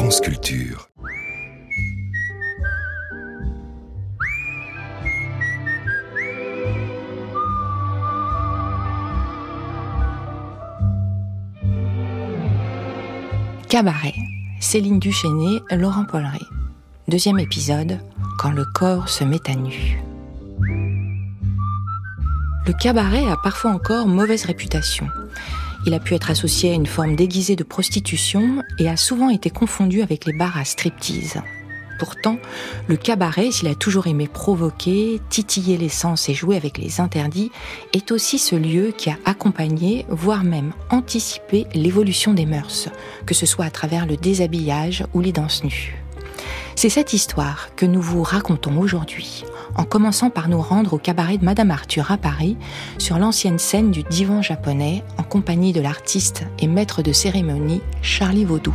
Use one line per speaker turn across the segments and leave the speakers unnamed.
France Culture.
Cabaret, Céline Duchesnay, Laurent Polleret. Deuxième épisode, quand le corps se met à nu. Le cabaret a parfois encore mauvaise réputation. Il a pu être associé à une forme déguisée de prostitution et a souvent été confondu avec les bars à striptease. Pourtant, le cabaret, s'il a toujours aimé provoquer, titiller les sens et jouer avec les interdits, est aussi ce lieu qui a accompagné, voire même anticipé l'évolution des mœurs, que ce soit à travers le déshabillage ou les danses nues. C'est cette histoire que nous vous racontons aujourd'hui, en commençant par nous rendre au cabaret de Madame Arthur à Paris, sur l'ancienne scène du divan japonais, en compagnie de l'artiste et maître de cérémonie Charlie Vaudou.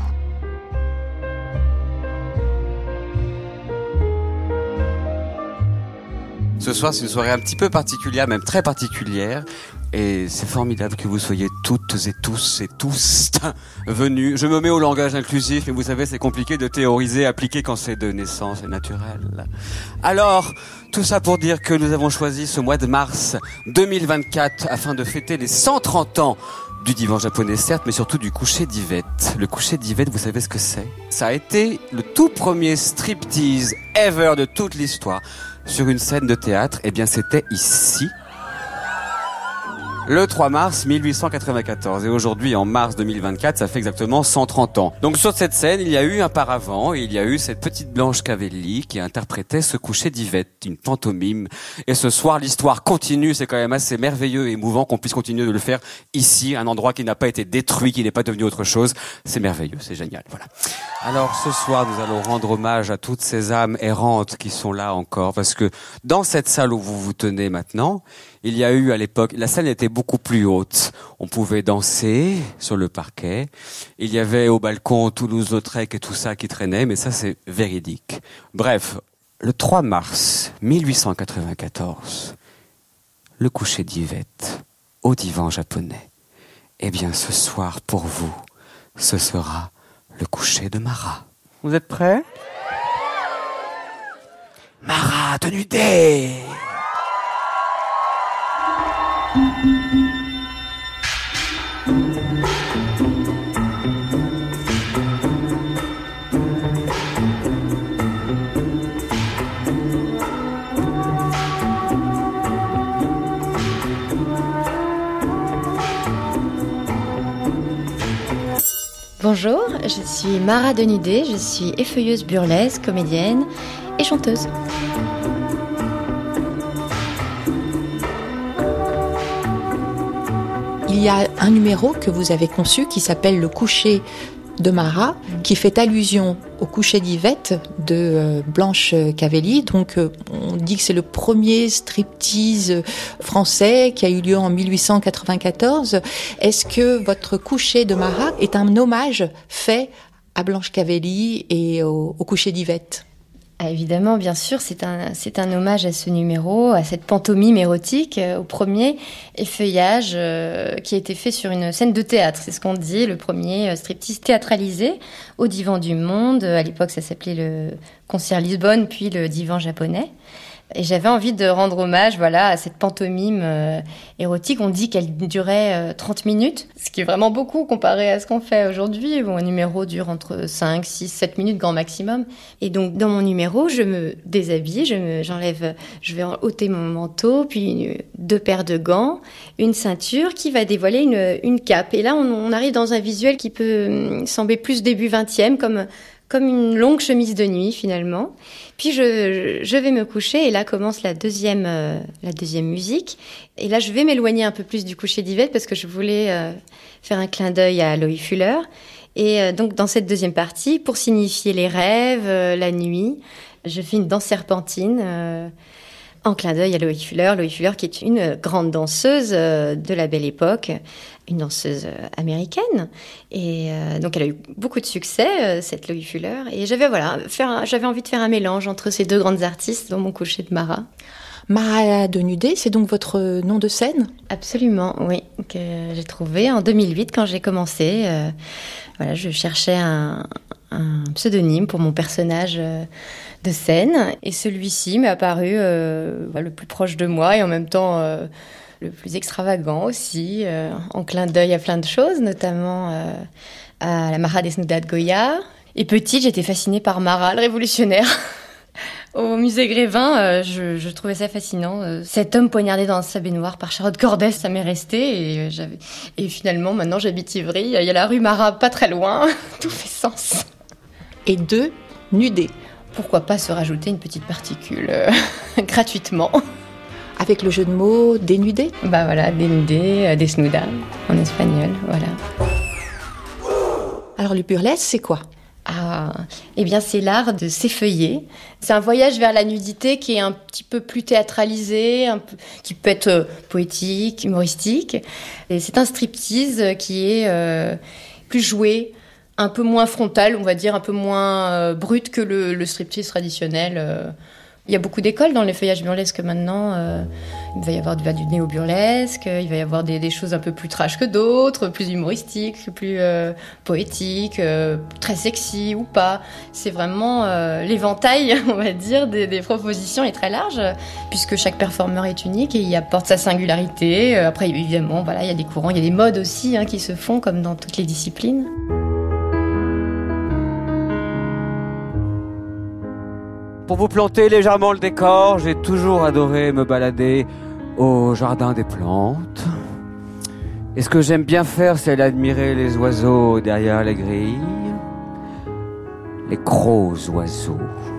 Ce soir, c'est une soirée un petit peu particulière, même très particulière. Et c'est formidable que vous soyez toutes et tous venus. Je me mets au langage inclusif, mais vous savez, c'est compliqué de théoriser, appliquer quand c'est de naissance et naturel. Alors, tout ça pour dire que nous avons choisi ce mois de mars 2024 afin de fêter les 130 ans du divan japonais, certes, mais surtout du coucher d'Yvette. Le coucher d'Yvette, vous savez ce que c'est? Ça a été le tout premier striptease ever de toute l'histoire. Sur une scène de théâtre, eh bien c'était ici, le 3 mars 1894. Et aujourd'hui, en mars 2024, ça fait exactement 130 ans. Donc sur cette scène, il y a eu un paravent, et il y a eu cette petite Blanche Cavelli qui interprétait ce coucher d'Yvette, une pantomime. Et ce soir, l'histoire continue, c'est quand même assez merveilleux et émouvant qu'on puisse continuer de le faire ici, un endroit qui n'a pas été détruit, qui n'est pas devenu autre chose. C'est merveilleux, c'est génial, voilà. Alors ce soir, nous allons rendre hommage à toutes ces âmes errantes qui sont là encore, parce que dans cette salle où vous vous tenez maintenant, il y a eu à l'époque, la scène était beaucoup plus haute. On pouvait danser sur le parquet. Il y avait au balcon Toulouse-Lautrec et tout ça qui traînait, mais ça c'est véridique. Bref, le 3 mars 1894, le coucher d'Yvette au divan japonais. Eh bien ce soir pour vous, ce sera le coucher de Marat. Vous êtes prêts? Marat de nudé!
Bonjour, je suis Marat Denudé, je suis effeuilleuse burlesque, comédienne et chanteuse.
Il y a un numéro que vous avez conçu qui s'appelle Le coucher de Marat, qui fait allusion au coucher d'Yvette de Blanche Cavelli. Donc on dit que c'est le premier striptease français qui a eu lieu en 1894. Est-ce que votre coucher de Marat est un hommage fait à Blanche Cavelli et au coucher d'Yvette ?
Ah, évidemment, bien sûr, c'est un hommage à ce numéro, à cette pantomime érotique, au premier effeuillage qui a été fait sur une scène de théâtre. C'est ce qu'on dit, le premier striptease théâtralisé au Divan du Monde. À l'époque, ça s'appelait le Concert Lisbonne, puis le Divan japonais. Et j'avais envie de rendre hommage, à cette pantomime érotique. On dit qu'elle durait 30 minutes, ce qui est vraiment beaucoup comparé à ce qu'on fait aujourd'hui. Bon, un numéro dure entre 5, 6, 7 minutes grand maximum. Et donc, dans mon numéro, je me déshabille, j'enlève, je vais ôter mon manteau, puis 2 paires de gants, une ceinture qui va dévoiler une cape. Et là, on arrive dans un visuel qui peut sembler plus début 20e, comme une longue chemise de nuit finalement. Puis je vais me coucher et là commence la deuxième musique. Et là je vais m'éloigner un peu plus du coucher d'Yvette parce que je voulais faire un clin d'œil à Loïc Fuller. Et donc dans cette deuxième partie, pour signifier les rêves, la nuit, je fais une danse serpentine en clin d'œil à Loïc Fuller qui est une grande danseuse de la Belle Époque, une danseuse américaine. Et donc elle a eu beaucoup de succès, cette Loïc Fuller. Et j'avais envie de faire un mélange entre ces deux grandes artistes dans mon coucher de Marat.
Marat Denudé, c'est donc votre nom de scène ?
Absolument, oui, que j'ai trouvé en 2008 quand j'ai commencé. Je cherchais un un pseudonyme pour mon personnage de scène. Et celui-ci m'est apparu le plus proche de moi et en même temps le plus extravagant aussi, en clin d'œil à plein de choses, notamment à la Mara Desnuda de Goya. Et petite, j'étais fascinée par Marat, le révolutionnaire. Au musée Grévin, je trouvais ça fascinant. Cet homme poignardé dans sa baignoire par Charlotte Corday, ça m'est resté. Et finalement, maintenant, j'habite Ivry. Il y a la rue Marat pas très loin. Tout fait sens.
Et 2, nudé.
Pourquoi pas se rajouter une petite particule gratuitement.
Avec le jeu de mots dénudé.
Bah voilà, dénudé, desnuda en espagnol, voilà.
Alors le burlesque, c'est quoi ?
Eh bien c'est l'art de s'effeuiller. C'est un voyage vers la nudité qui est un petit peu plus théâtralisé, qui peut être poétique, humoristique. Et c'est un striptease qui est plus joué, un peu moins frontal, on va dire, un peu moins brut que le striptease traditionnel. Il y a beaucoup d'écoles dans les feuillages burlesques maintenant. Il va y avoir du néo-burlesque, il va y avoir des choses un peu plus trash que d'autres, plus humoristiques, plus poétiques, très sexy ou pas. C'est vraiment l'éventail, on va dire, des propositions est très large, puisque chaque performeur est unique et il apporte sa singularité. Après, évidemment, voilà, il y a des courants, il y a des modes aussi qui se font, comme dans toutes les disciplines.
Pour vous planter légèrement le décor, j'ai toujours adoré me balader au jardin des plantes. Et ce que j'aime bien faire, c'est admirer les oiseaux derrière les grilles. Les gros oiseaux.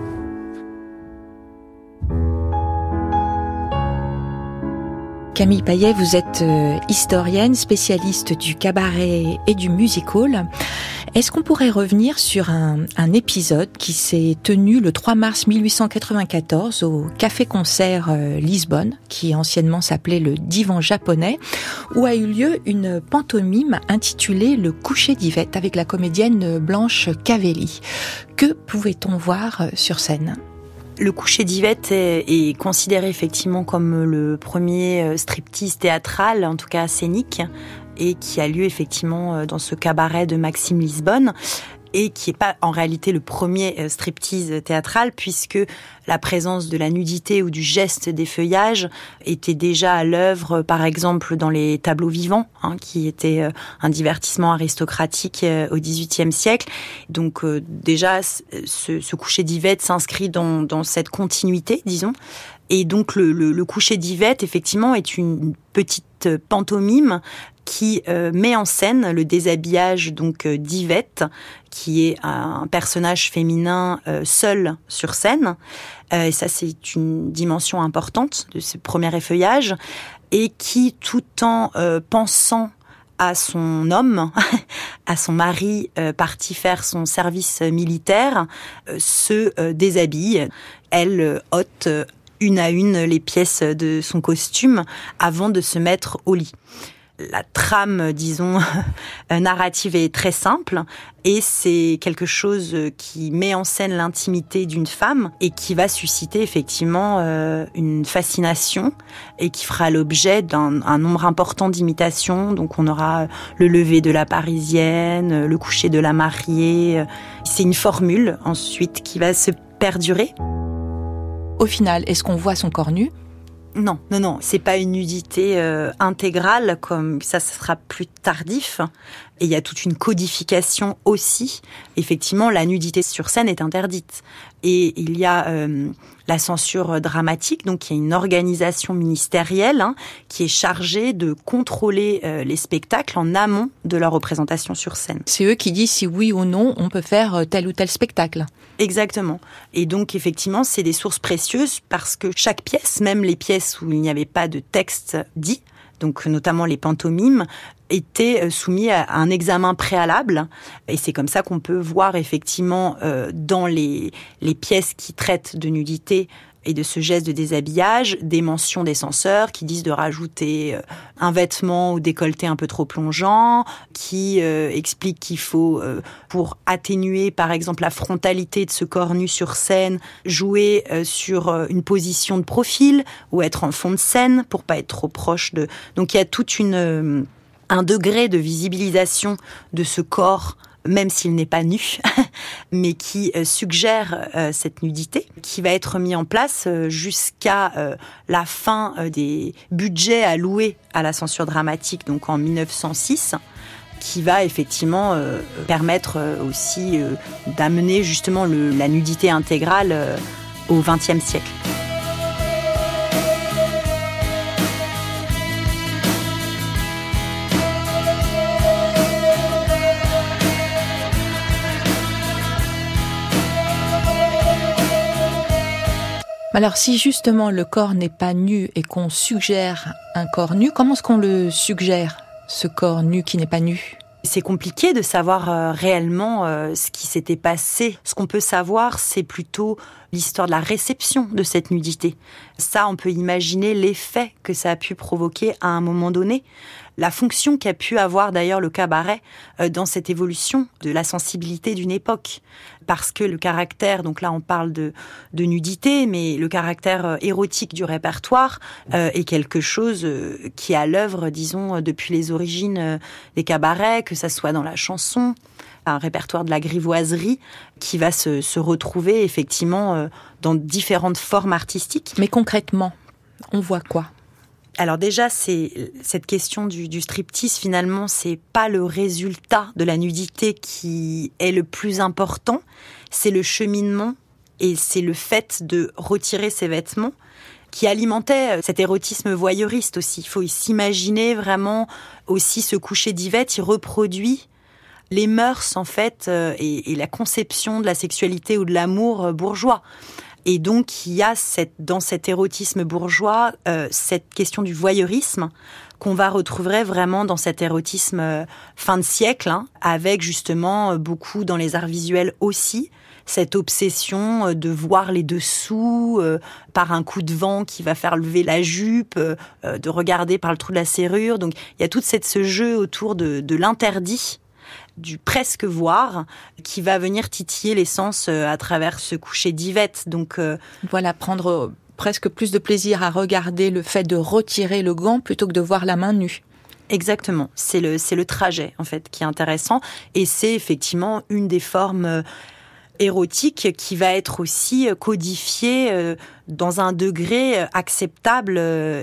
Camille Payet, vous êtes historienne, spécialiste du cabaret et du music-hall. Est-ce qu'on pourrait revenir sur un épisode qui s'est tenu le 3 mars 1894 au Café-Concert Lisbonne, qui anciennement s'appelait le Divan japonais, où a eu lieu une pantomime intitulée Le coucher d'Yvette avec la comédienne Blanche Cavelli. Que pouvait-on voir sur scène ?
Le coucher d'Yvette est considéré effectivement comme le premier striptease théâtral, en tout cas scénique, et qui a lieu effectivement dans ce cabaret de Maxime Lisbonne, et qui n'est pas en réalité le premier striptease théâtral, puisque la présence de la nudité ou du geste des feuillages était déjà à l'œuvre, par exemple, dans les tableaux vivants, qui étaient un divertissement aristocratique au XVIIIe siècle. Donc déjà, ce coucher d'Yvette s'inscrit dans cette continuité, disons. Et donc le coucher d'Yvette, effectivement, est une petite pantomime qui met en scène le déshabillage donc d'Yvette, qui est un personnage féminin seul sur scène. Et ça, c'est une dimension importante de ce premier effeuillage, et qui, tout en pensant à son homme, à son mari parti faire son service militaire, se déshabille. Elle ôte une à une les pièces de son costume avant de se mettre au lit. La trame, disons, narrative est très simple, et c'est quelque chose qui met en scène l'intimité d'une femme et qui va susciter effectivement une fascination, et qui fera l'objet d'un nombre important d'imitations. Donc on aura le lever de la Parisienne, le coucher de la mariée. C'est une formule ensuite qui va se perdurer.
Au final, est-ce qu'on voit son corps nu ?
Non, c'est pas une nudité intégrale, comme ça sera plus tardif. Et il y a toute une codification aussi. Effectivement, la nudité sur scène est interdite. Et il y a la censure dramatique, donc il y a une organisation ministérielle qui est chargée de contrôler les spectacles en amont de leur représentation sur scène.
C'est eux qui disent si oui ou non on peut faire tel ou tel spectacle.
Exactement. Et donc effectivement, c'est des sources précieuses, parce que chaque pièce, même les pièces où il n'y avait pas de texte dit, donc notamment les pantomimes, étaient soumis à un examen préalable. Et c'est comme ça qu'on peut voir effectivement dans les pièces qui traitent de nudité et de ce geste de déshabillage, des mentions des censeurs qui disent de rajouter un vêtement ou décolleté un peu trop plongeant, qui expliquent qu'il faut, pour atténuer par exemple la frontalité de ce corps nu sur scène, jouer sur une position de profil ou être en fond de scène pour pas être trop proche de... Donc il y a toute un degré de visibilisation de ce corps même s'il n'est pas nu, mais qui suggère cette nudité, qui va être mis en place jusqu'à la fin des budgets alloués à la censure dramatique, donc en 1906, qui va effectivement permettre aussi d'amener justement la nudité intégrale au XXe siècle.
Alors si justement le corps n'est pas nu et qu'on suggère un corps nu, comment est-ce qu'on le suggère, ce corps nu qui n'est pas nu ?
C'est compliqué de savoir réellement ce qui s'était passé. Ce qu'on peut savoir, c'est plutôt l'histoire de la réception de cette nudité. Ça, on peut imaginer l'effet que ça a pu provoquer à un moment donné. La fonction qu'a pu avoir d'ailleurs le cabaret dans cette évolution de la sensibilité d'une époque. Parce que le caractère, donc là on parle de nudité, mais le caractère érotique du répertoire est quelque chose qui est à l'œuvre, disons, depuis les origines des cabarets, que ça soit dans la chanson, un répertoire de la grivoiserie qui va se retrouver effectivement dans différentes formes artistiques.
Mais concrètement, on voit quoi ?
Alors déjà, c'est cette question du striptease, finalement, c'est pas le résultat de la nudité qui est le plus important, c'est le cheminement et c'est le fait de retirer ses vêtements qui alimentait cet érotisme voyeuriste aussi. Il faut s'imaginer vraiment aussi ce coucher d'Yvette, il reproduit les mœurs en fait et la conception de la sexualité ou de l'amour bourgeois. Et donc, il y a dans cet érotisme bourgeois, cette question du voyeurisme qu'on va retrouver vraiment dans cet érotisme fin de siècle, avec justement beaucoup dans les arts visuels aussi, cette obsession de voir les dessous par un coup de vent qui va faire lever la jupe, de regarder par le trou de la serrure. Donc, il y a tout ce jeu autour de l'interdit, du presque voir, qui va venir titiller les sens à travers ce coucher d'Yvette. Donc
voilà, prendre presque plus de plaisir à regarder le fait de retirer le gant plutôt que de voir la main nue.
Exactement, c'est le trajet en fait qui est intéressant et c'est effectivement une des formes érotiques qui va être aussi codifiée dans un degré acceptable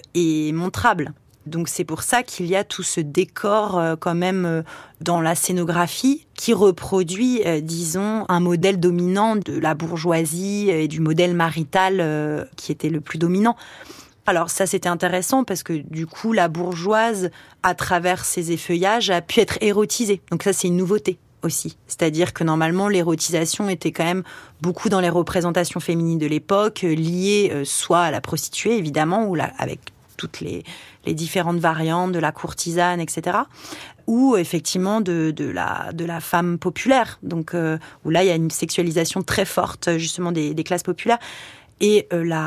et montrable. Donc c'est pour ça qu'il y a tout ce décor quand même dans la scénographie qui reproduit, disons, un modèle dominant de la bourgeoisie et du modèle marital qui était le plus dominant. Alors ça c'était intéressant parce que du coup la bourgeoise, à travers ses effeuillages, a pu être érotisée. Donc ça c'est une nouveauté aussi. C'est-à-dire que normalement l'érotisation était quand même beaucoup dans les représentations féminines de l'époque, liées soit à la prostituée évidemment, ou avec toutes les différentes variantes de la courtisane, etc. Ou effectivement de la femme populaire, donc où là il y a une sexualisation très forte justement des classes populaires. Et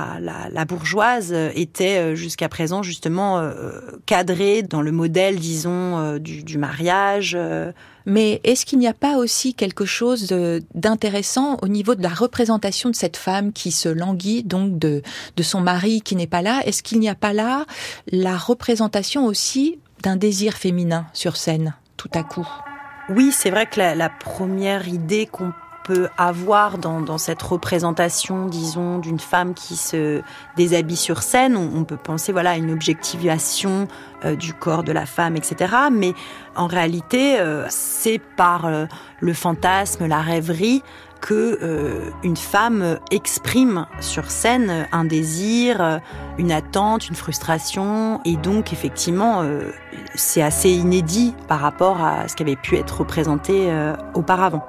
la bourgeoise était jusqu'à présent justement cadrée dans le modèle, disons, du mariage.
Mais est-ce qu'il n'y a pas aussi quelque chose d'intéressant au niveau de la représentation de cette femme qui se languit donc de son mari qui n'est pas là ? Est-ce qu'il n'y a pas là la représentation aussi d'un désir féminin sur scène, tout à coup ?
Oui, c'est vrai que la première idée qu'on peut avoir dans cette représentation, disons, d'une femme qui se déshabille sur scène. On peut penser, voilà, à une objectivation du corps de la femme, etc. Mais en réalité, c'est par le fantasme, la rêverie, que une femme exprime sur scène un désir, une attente, une frustration, et donc effectivement, c'est assez inédit par rapport à ce qui avait pu être représenté auparavant.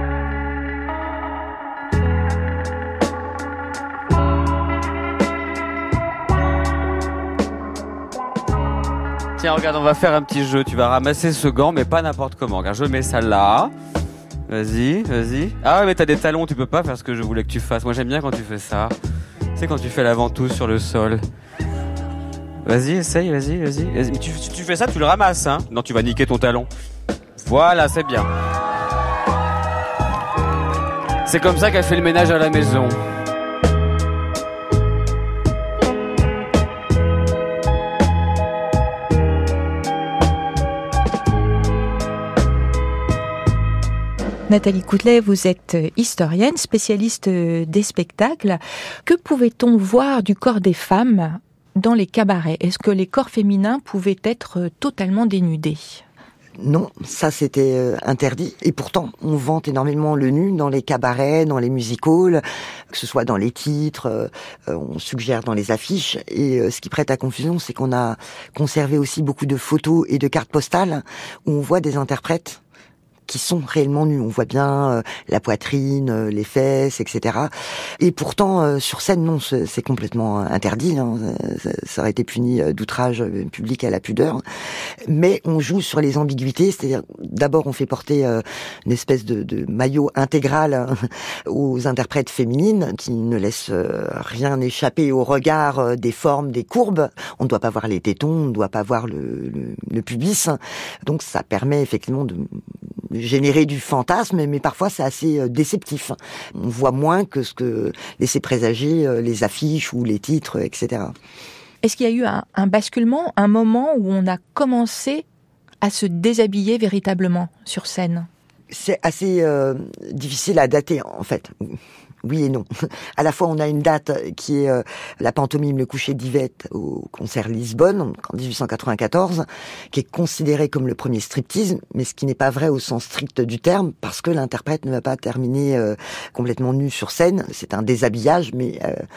Tiens, regarde, on va faire un petit jeu. Tu vas ramasser ce gant, mais pas n'importe comment. Regarde, je mets ça là. Vas-y. Ah ouais, mais t'as des talons, tu peux pas faire ce que je voulais que tu fasses. Moi, j'aime bien quand tu fais ça. C'est quand tu fais la ventouse sur le sol. Vas-y, essaye, vas-y. Mais tu fais ça, tu le ramasses, hein. Non, tu vas niquer ton talon. Voilà, c'est bien. C'est comme ça qu'elle fait le ménage à la maison.
Nathalie Coutelet, vous êtes historienne, spécialiste des spectacles. Que pouvait-on voir du corps des femmes dans les cabarets ? Est-ce que les corps féminins pouvaient être totalement dénudés ?
Non, ça c'était interdit. Et pourtant, on vante énormément le nu dans les cabarets, dans les music-halls, que ce soit dans les titres, on suggère dans les affiches. Et ce qui prête à confusion, c'est qu'on a conservé aussi beaucoup de photos et de cartes postales où on voit des interprètes qui sont réellement nus. On voit bien la poitrine, les fesses, etc. Et pourtant, sur scène, non, c'est complètement interdit. Hein. Ça aurait été puni d'outrage public à la pudeur. Mais on joue sur les ambiguïtés, c'est-à-dire, d'abord, on fait porter une espèce de maillot intégral aux interprètes féminines qui ne laissent rien échapper au regard des formes, des courbes. On ne doit pas voir les tétons, on ne doit pas voir le pubis. Donc, ça permet effectivement de générer du fantasme, mais parfois c'est assez déceptif. On voit moins que ce que laissaient présager les affiches ou les titres, etc.
Est-ce qu'il y a eu un basculement, un moment où on a commencé à se déshabiller véritablement sur scène ?
C'est assez difficile à dater, en fait. Oui et non. À la fois, on a une date qui est la pantomime Le Coucher d'Yvette au concert Lisbonne, en 1894, qui est considérée comme le premier striptease, mais ce qui n'est pas vrai au sens strict du terme, parce que l'interprète ne va pas terminer complètement nu sur scène. C'est un déshabillage, mais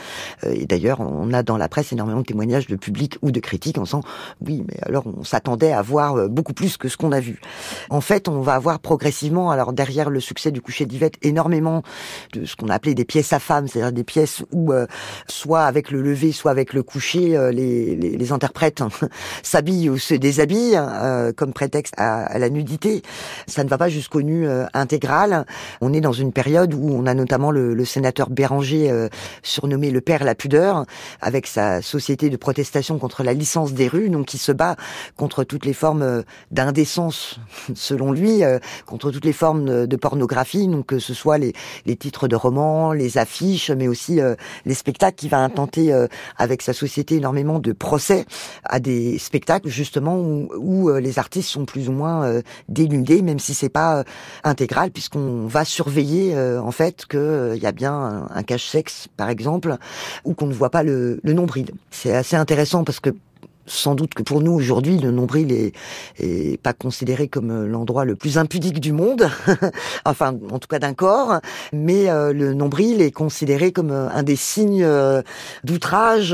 et d'ailleurs, on a dans la presse énormément de témoignages de public ou de critiques en disant « Oui, mais alors on s'attendait à voir beaucoup plus que ce qu'on a vu ». En fait, on va avoir progressivement, alors derrière le succès du Coucher d'Yvette, énormément de ce qu'on a appelé des pièces à femmes, c'est-à-dire des pièces où soit avec le lever, soit avec le coucher, les interprètes s'habillent ou se déshabillent comme prétexte à la nudité. Ça ne va pas jusqu'au nu intégral. On est dans une période où on a notamment le sénateur Béranger, surnommé le père la pudeur, avec sa société de protestation contre la licence des rues, donc qui se bat contre toutes les formes d'indécence, selon lui, contre toutes les formes de pornographie, donc que ce soit les titres de romans, les affiches, mais aussi les spectacles, qui va intenter avec sa société énormément de procès à des spectacles justement où les artistes sont plus ou moins dénudés, même si c'est pas intégral, puisqu'on va surveiller en fait qu'il y a bien un cache-sexe par exemple, ou qu'on ne voit pas le nombril. C'est assez intéressant parce que sans doute que pour nous aujourd'hui, le nombril est pas considéré comme l'endroit le plus impudique du monde, enfin en tout cas d'un corps, mais le nombril est considéré comme un des signes d'outrage,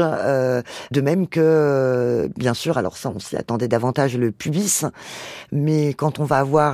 de même que bien sûr, alors ça on s'y attendait davantage, le pubis, mais quand on va avoir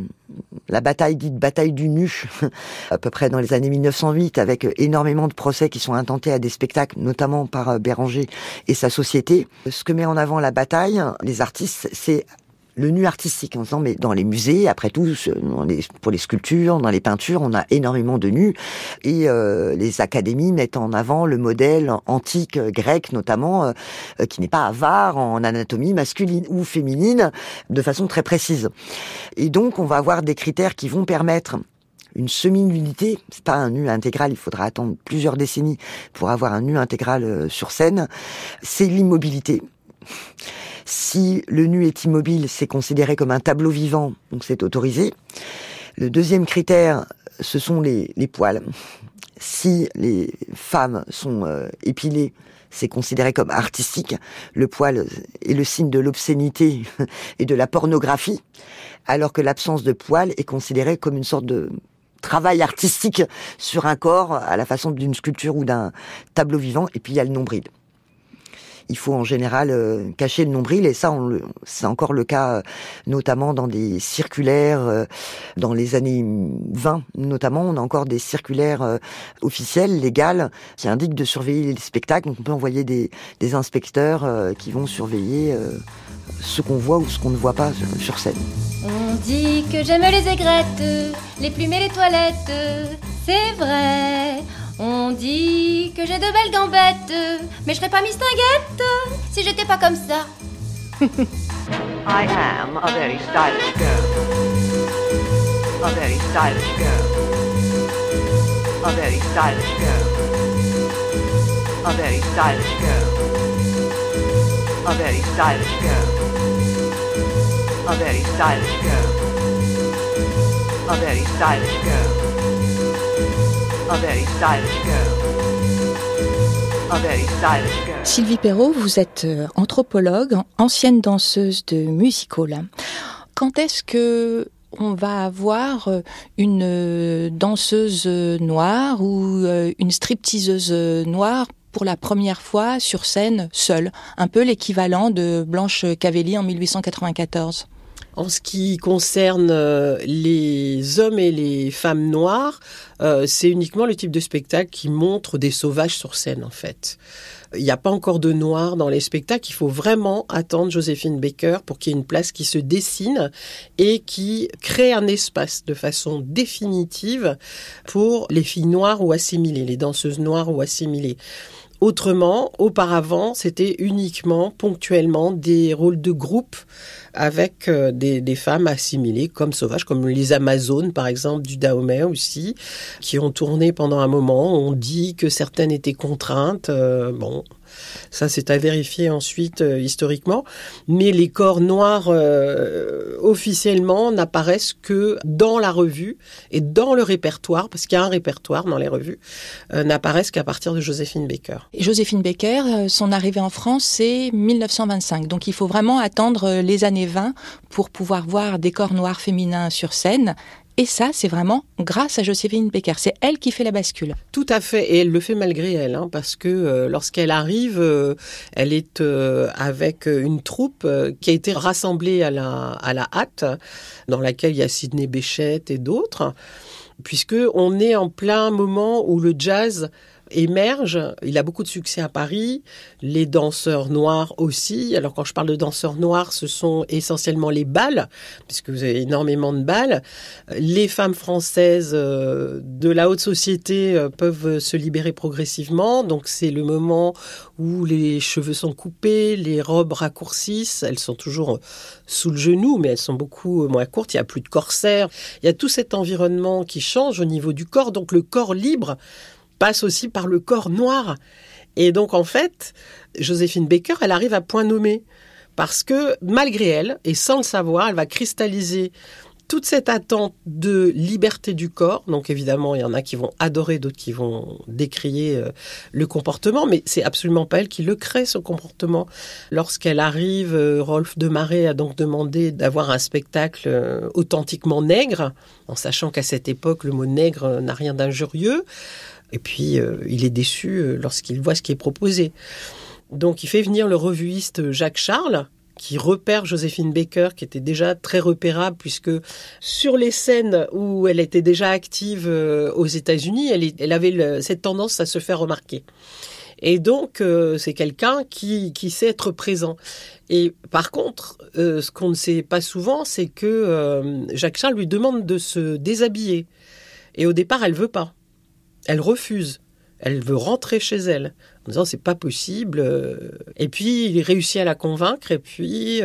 la bataille dite bataille du nu, à peu près dans les années 1908, avec énormément de procès qui sont intentés à des spectacles, notamment par Béranger et sa société. Ce que met en avant la bataille, les artistes, c'est le nu artistique, en disant, mais dans les musées, après tout, pour les sculptures, dans les peintures, on a énormément de nus, et les académies mettent en avant le modèle antique grec, notamment, qui n'est pas avare en anatomie masculine ou féminine, de façon très précise. Et donc, on va avoir des critères qui vont permettre une semi-nudité. C'est pas un nu intégral, il faudra attendre plusieurs décennies pour avoir un nu intégral sur scène. C'est l'immobilité. Si le nu est immobile, c'est considéré comme un tableau vivant, donc c'est autorisé. Le deuxième critère, ce sont les poils. Si les femmes sont épilées, c'est considéré comme artistique. Le poil est le signe de l'obscénité et de la pornographie, alors que l'absence de poils est considérée comme une sorte de travail artistique sur un corps, à la façon d'une sculpture ou d'un tableau vivant. Et puis il y a le nombril. Il faut en général cacher le nombril, et ça, c'est encore le cas, notamment dans des circulaires, dans les années 20 notamment, on a encore des circulaires officielles, légales, qui indiquent de surveiller les spectacles. Donc on peut envoyer des inspecteurs qui vont surveiller ce qu'on voit ou ce qu'on ne voit pas sur scène.
On dit que j'aime les aigrettes, les plumes et les toilettes, c'est vrai. On dit que j'ai de belles gambettes, mais je serais pas mistinguette si j'étais pas comme ça.
I am a very stylish girl. A very stylish girl. A very stylish girl. A very stylish girl. A very stylish girl. A very stylish girl. A very stylish girl. A very stylish girl. A very stylish girl.
Sylvie Perrault, vous êtes anthropologue, ancienne danseuse de music hall. Quand est-ce que on va avoir une danseuse noire ou une stripteaseuse noire pour la première fois sur scène seule, un peu l'équivalent de Blanche Cavelli en 1894?
En ce qui concerne les hommes et les femmes noires, c'est uniquement le type de spectacle qui montre des sauvages sur scène, en fait. Il n'y a pas encore de noirs dans les spectacles. Il faut vraiment attendre Joséphine Baker pour qu'il y ait une place qui se dessine et qui crée un espace de façon définitive pour les filles noires ou assimilées, les danseuses noires ou assimilées. Autrement, auparavant, c'était uniquement, ponctuellement, des rôles de groupe avec des femmes assimilées comme sauvages, comme les Amazones, par exemple, du Dahomey aussi, qui ont tourné pendant un moment. On dit que certaines étaient contraintes. Bon, ça, c'est à vérifier ensuite historiquement. Mais les corps noirs, officiellement, n'apparaissent que dans la revue et dans le répertoire, parce qu'il y a un répertoire dans les revues, n'apparaissent qu'à partir de Joséphine Baker.
Et Joséphine Baker, son arrivée en France, c'est 1925. Donc il faut vraiment attendre les années 20 pour pouvoir voir des corps noirs féminins sur scène. Et ça, c'est vraiment grâce à Joséphine Baker. C'est elle qui fait la bascule.
Tout à fait. Et elle le fait malgré elle, parce que lorsqu'elle arrive, elle est avec une troupe qui a été rassemblée à la hâte, dans laquelle il y a Sidney Bechet et d'autres, puisque on est en plein moment où le jazz émerge. Il a beaucoup de succès à Paris, les danseurs noirs aussi. Alors quand je parle de danseurs noirs, ce sont essentiellement les bals, puisque vous avez énormément de bals. Les femmes françaises de la haute société peuvent se libérer progressivement, donc c'est le moment où les cheveux sont coupés, les robes raccourcissent, elles sont toujours sous le genou, mais elles sont beaucoup moins courtes, il n'y a plus de corsaire. Il y a tout cet environnement qui change au niveau du corps, donc le corps libre passe aussi par le corps noir. Et donc, en fait, Joséphine Baker, elle arrive à point nommé. Parce que, malgré elle, et sans le savoir, elle va cristalliser toute cette attente de liberté du corps. Donc, évidemment, il y en a qui vont adorer, d'autres qui vont décrier le comportement. Mais c'est absolument pas elle qui le crée, ce comportement. Lorsqu'elle arrive, Rolf de Marais a donc demandé d'avoir un spectacle authentiquement nègre, en sachant qu'à cette époque, le mot nègre n'a rien d'injurieux. Et puis, il est déçu lorsqu'il voit ce qui est proposé. Donc, il fait venir le revuiste Jacques Charles, qui repère Joséphine Baker, qui était déjà très repérable, puisque sur les scènes où elle était déjà active aux États-Unis, elle avait cette tendance à se faire remarquer. Et donc, c'est quelqu'un qui sait être présent. Et par contre, ce qu'on ne sait pas souvent, c'est que Jacques Charles lui demande de se déshabiller. Et au départ, elle veut pas. Elle refuse. Elle veut rentrer chez elle en disant c'est pas possible. Et puis il réussit à la convaincre et puis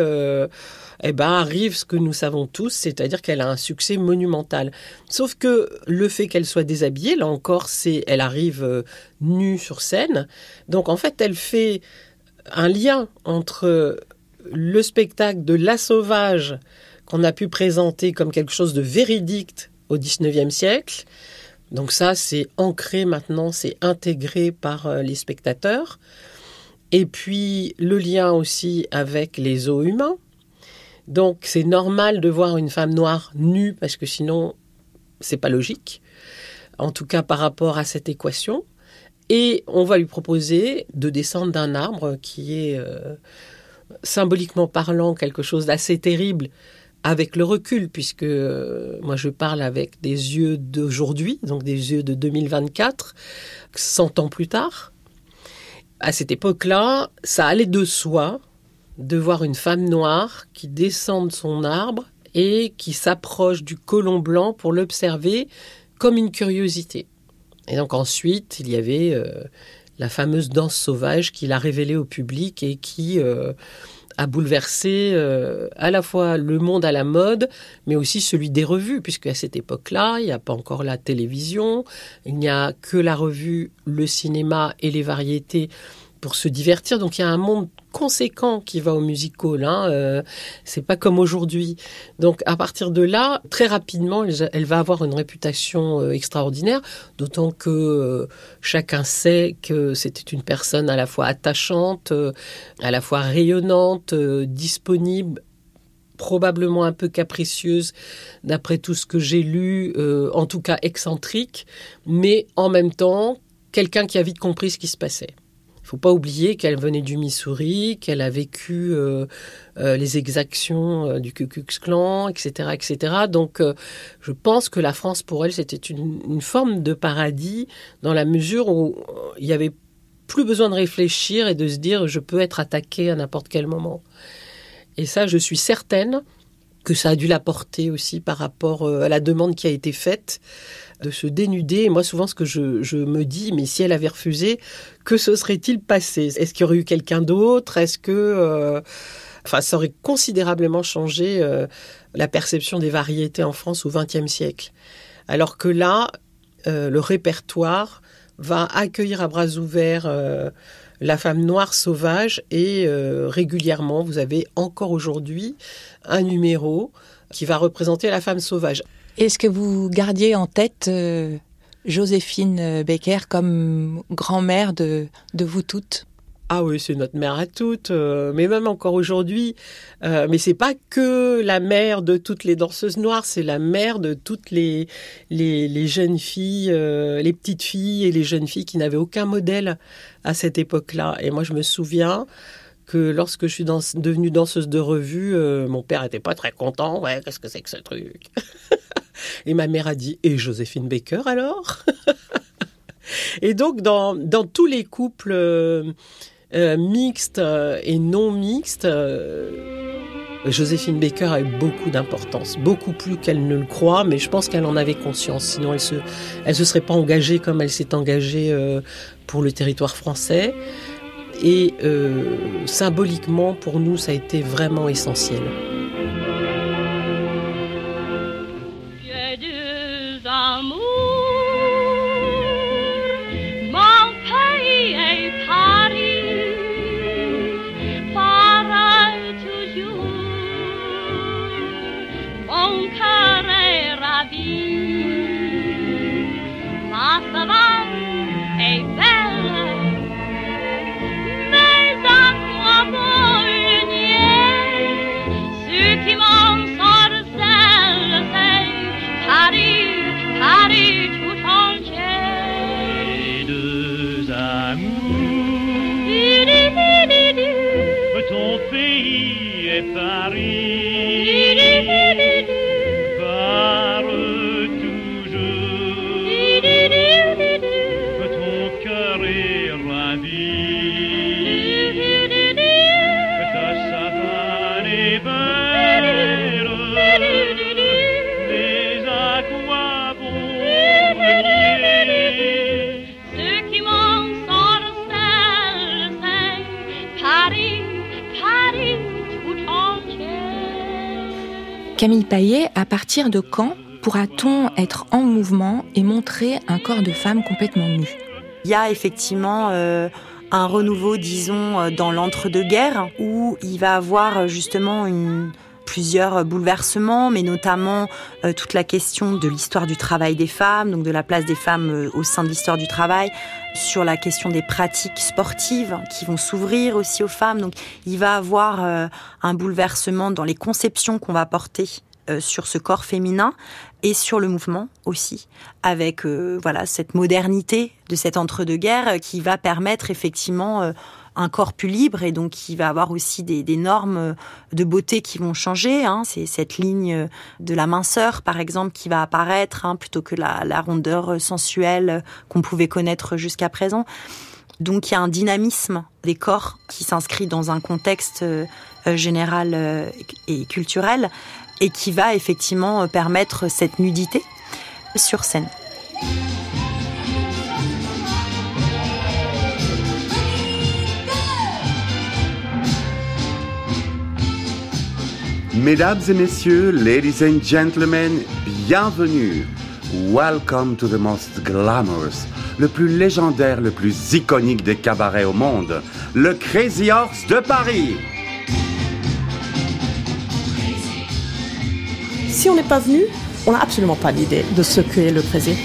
arrive ce que nous savons tous, c'est-à-dire qu'elle a un succès monumental. Sauf que le fait qu'elle soit déshabillée, là encore, elle arrive nue sur scène. Donc en fait, elle fait un lien entre le spectacle de La Sauvage qu'on a pu présenter comme quelque chose de véridique au XIXe siècle. Donc ça, c'est ancré maintenant, c'est intégré par les spectateurs. Et puis, le lien aussi avec les os humains. Donc, c'est normal de voir une femme noire nue, parce que sinon, c'est pas logique. En tout cas, par rapport à cette équation. Et on va lui proposer de descendre d'un arbre qui est, symboliquement parlant, quelque chose d'assez terrible, avec le recul, puisque moi je parle avec des yeux d'aujourd'hui, donc des yeux de 2024, 100 ans plus tard. À cette époque-là, ça allait de soi de voir une femme noire qui descend de son arbre et qui s'approche du colon blanc pour l'observer comme une curiosité. Et donc ensuite, il y avait la fameuse danse sauvage qu'il a révélée au public et qui a bouleversé à la fois le monde à la mode, mais aussi celui des revues, puisque à cette époque-là, il n'y a pas encore la télévision, il n'y a que la revue, le cinéma et les variétés pour se divertir. Donc il y a un monde conséquent qui va au music-hall. C'est pas comme aujourd'hui. Donc à partir de là, très rapidement, elle va avoir une réputation extraordinaire, d'autant que chacun sait que c'était une personne à la fois attachante, à la fois rayonnante, disponible, probablement un peu capricieuse, d'après tout ce que j'ai lu, en tout cas excentrique, mais en même temps, quelqu'un qui a vite compris ce qui se passait. Il ne faut pas oublier qu'elle venait du Missouri, qu'elle a vécu les exactions du Ku Klux Klan, etc., etc. Donc, je pense que la France, pour elle, c'était une forme de paradis, dans la mesure où il n'y avait plus besoin de réfléchir et de se dire « je peux être attaquée à n'importe quel moment ». Et ça, je suis certaine que ça a dû la porter aussi par rapport à la demande qui a été faite de se dénuder. Et moi, souvent, ce que je me dis, mais si elle avait refusé, que se serait-il passé ? Est-ce qu'il y aurait eu quelqu'un d'autre ? Est-ce que... ça aurait considérablement changé la perception des variétés en France au XXe siècle. Alors que là, le répertoire va accueillir à bras ouverts la femme noire sauvage et régulièrement, vous avez encore aujourd'hui un numéro qui va représenter la femme sauvage.
Est-ce que vous gardiez en tête Joséphine Baker comme grand-mère de vous toutes ?
Ah oui, c'est notre mère à toutes, mais même encore aujourd'hui. Mais c'est pas que la mère de toutes les danseuses noires, c'est la mère de toutes les jeunes filles, les petites filles et les jeunes filles qui n'avaient aucun modèle à cette époque-là. Et moi, je me souviens que lorsque je suis devenue danseuse de revue, mon père était pas très content. Ouais, qu'est-ce que c'est que ce truc ? Et ma mère a dit « Et Joséphine Baker alors ?» Et donc, dans tous les couples mixtes et non mixtes, Joséphine Baker a eu beaucoup d'importance, beaucoup plus qu'elle ne le croit, mais je pense qu'elle en avait conscience. Sinon, elle se serait pas engagée comme elle s'est engagée pour le territoire français. Et symboliquement, pour nous, ça a été vraiment essentiel.
Camille Payet, à partir de quand pourra-t-on être en mouvement et montrer un corps de femme complètement nu ?
Il y a effectivement un renouveau, disons, dans l'entre-deux-guerres, où il va avoir justement plusieurs bouleversements, mais notamment toute la question de l'histoire du travail des femmes, donc de la place des femmes au sein de l'histoire du travail, sur la question des pratiques sportives qui vont s'ouvrir aussi aux femmes. Donc il va avoir un bouleversement dans les conceptions qu'on va porter sur ce corps féminin et sur le mouvement aussi, avec cette modernité de cet entre-deux-guerres qui va permettre effectivement un corps plus libre, et donc qui va avoir aussi des normes de beauté qui vont changer. C'est cette ligne de la minceur, par exemple, qui va apparaître, plutôt que la rondeur sensuelle qu'on pouvait connaître jusqu'à présent. Donc il y a un dynamisme des corps qui s'inscrit dans un contexte général et culturel, et qui va effectivement permettre cette nudité sur scène.
Mesdames et messieurs, ladies and gentlemen, bienvenue. Welcome to the most glamorous, le plus légendaire, le plus iconique des cabarets au monde, le Crazy Horse de Paris.
Si on n'est pas venu, on n'a absolument pas d'idée de ce qu'est le Crazy.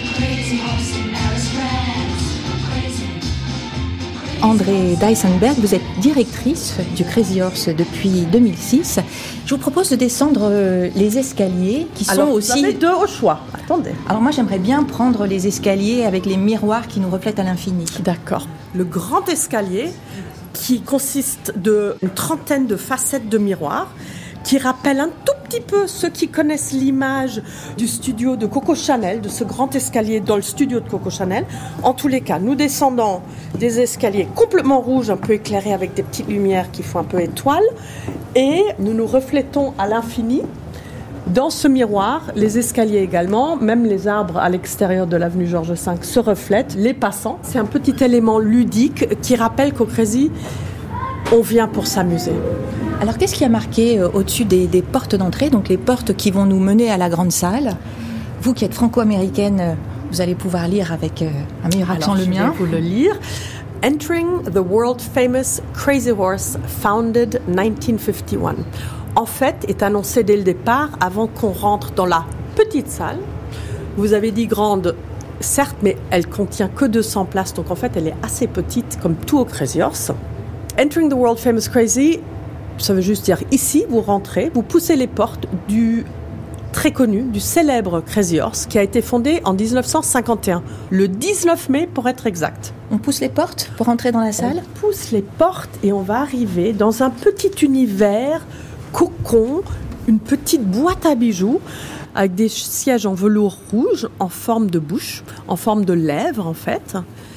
André Dysenberg, vous êtes directrice du Crazy Horse depuis 2006. Je vous propose de descendre les escaliers qui sont aussi...
vous avez deux au choix. Attendez.
Alors moi, j'aimerais bien prendre les escaliers avec les miroirs qui nous reflètent à l'infini.
D'accord. Le grand escalier qui consiste d'une trentaine de facettes de miroirs qui rappelle un tout petit peu ceux qui connaissent l'image du studio de Coco Chanel, de ce grand escalier dans le studio de Coco Chanel. En tous les cas, nous descendons des escaliers complètement rouges, un peu éclairés avec des petites lumières qui font un peu étoile, et nous nous reflétons à l'infini dans ce miroir. Les escaliers également, même les arbres à l'extérieur de l'avenue Georges V se reflètent, les passants. C'est un petit élément ludique qui rappelle qu'au Crazy, on vient pour s'amuser.
Alors, qu'est-ce qui a marqué au-dessus des portes d'entrée, donc les portes qui vont nous mener à la grande salle? Vous qui êtes franco-américaine, vous allez pouvoir lire avec un meilleur accent le mien.
Je vais vous le lire. Entering the world famous Crazy Horse, founded 1951. En fait, est annoncé dès le départ, avant qu'on rentre dans la petite salle. Vous avez dit grande, certes, mais elle contient que 200 places, donc en fait, elle est assez petite, comme tout au Crazy Horse. Entering the world famous Crazy, ça veut juste dire ici, vous rentrez, vous poussez les portes du très connu, du célèbre Crazy Horse qui a été fondé en 1951, le 19 mai pour être exact.
On pousse les portes pour entrer dans la salle?
On pousse les portes et on va arriver dans un petit univers cocon, une petite boîte à bijoux avec des sièges en velours rouge en forme de bouche, en forme de lèvres en fait.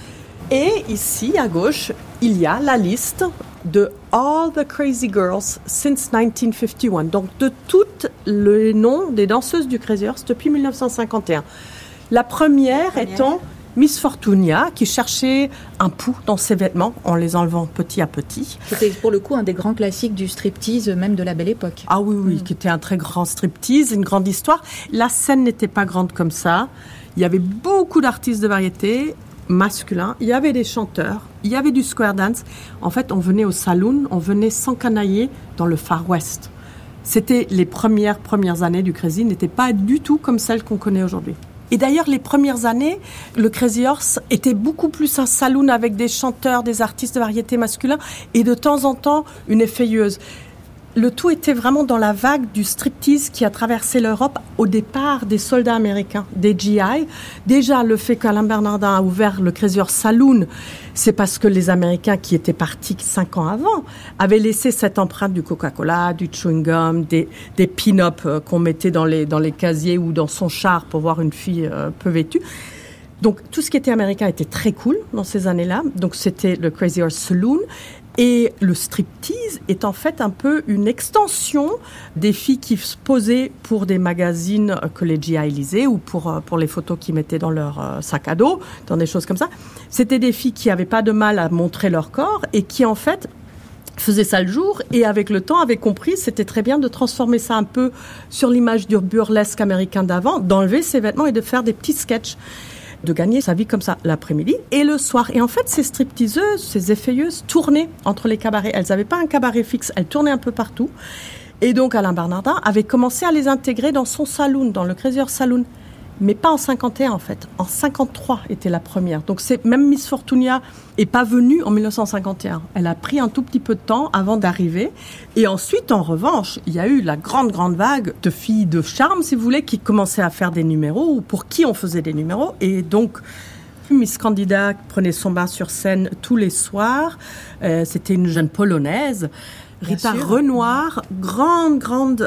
Et ici, à gauche, il y a la liste de All the Crazy Girls since 1951. Donc, de tous les noms des danseuses du Crazy Horse depuis 1951. La première étant Miss Fortunia, qui cherchait un pouls dans ses vêtements en les enlevant petit à petit.
C'était pour le coup un des grands classiques du striptease, même de la Belle Époque.
Ah oui, qui était un très grand striptease, une grande histoire. La scène n'était pas grande comme ça. Il y avait beaucoup d'artistes de variété masculin, il y avait des chanteurs, il y avait du square dance. En fait, on venait au saloon, on venait s'encanailler dans le Far West. C'était les premières années du Crazy, n'étaient pas du tout comme celles qu'on connaît aujourd'hui. Et d'ailleurs, les premières années, le Crazy Horse était beaucoup plus un saloon avec des chanteurs, des artistes de variété masculins et de temps en temps une effeuilleuse. Le tout était vraiment dans la vague du striptease qui a traversé l'Europe au départ des soldats américains, des GI. Déjà, le fait qu'Alain Bernardin a ouvert le Crazy Horse Saloon, c'est parce que les Américains qui étaient partis 5 ans avant avaient laissé cette empreinte du Coca-Cola, du chewing-gum, des pin-up qu'on mettait dans les casiers ou dans son char pour voir une fille peu vêtue. Donc, tout ce qui était américain était très cool dans ces années-là. Donc, c'était le Crazy Horse Saloon. Et le striptease est en fait un peu une extension des filles qui se posaient pour des magazines que les GI lisaient ou pour les photos qu'ils mettaient dans leur sac à dos, dans des choses comme ça. C'était des filles qui n'avaient pas de mal à montrer leur corps et qui en fait faisaient ça le jour et avec le temps avaient compris c'était très bien de transformer ça un peu sur l'image du burlesque américain d'avant, d'enlever ses vêtements et de faire des petits sketchs, de gagner sa vie comme ça l'après-midi et le soir. Et en fait, ces stripteaseuses, ces effeuilleuses tournaient entre les cabarets. Elles n'avaient pas un cabaret fixe, elles tournaient un peu partout. Et donc, Alain Bernardin avait commencé à les intégrer dans son saloon, dans le Crazy Horse Saloon. Mais pas en 51, en fait. En 53 était la première. Donc, même Miss Fortunia n'est pas venue en 1951. Elle a pris un tout petit peu de temps avant d'arriver. Et ensuite, en revanche, il y a eu la grande vague de filles de charme, si vous voulez, qui commençaient à faire des numéros ou pour qui on faisait des numéros. Et donc, Miss Candida prenait son bain sur scène tous les soirs. C'était une jeune Polonaise. Rita Renoir, grande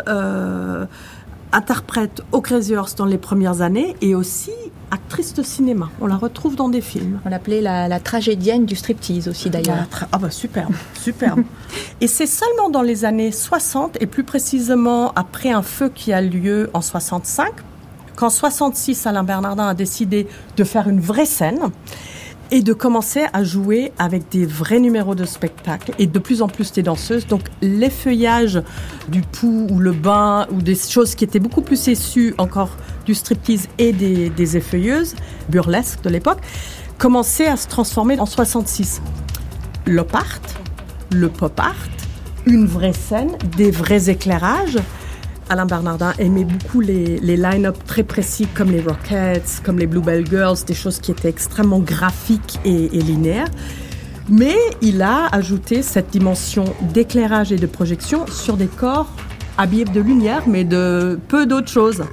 interprète au Crazy Horse dans les premières années et aussi actrice de cinéma. On la retrouve dans des films.
On l'appelait la tragédienne du striptease aussi d'ailleurs.
Superbe. Et c'est seulement dans les années 60 et plus précisément après un feu qui a lieu en 65 qu'en 66 Alain Bernardin a décidé de faire une vraie scène et de commencer à jouer avec des vrais numéros de spectacle et de plus en plus des danseuses. Donc l'effeuillage du pouls ou le bain ou des choses qui étaient beaucoup plus essues encore du striptease et des effeuilleuses burlesques de l'époque commençaient à se transformer en 66. L'op art, le pop art, une vraie scène, des vrais éclairages. Alain Bernardin aimait beaucoup les line-up très précis comme les Rockettes, comme les Bluebell Girls, des choses qui étaient extrêmement graphiques et linéaires. Mais il a ajouté cette dimension d'éclairage et de projection sur des corps habillés de lumière, mais de peu d'autres choses.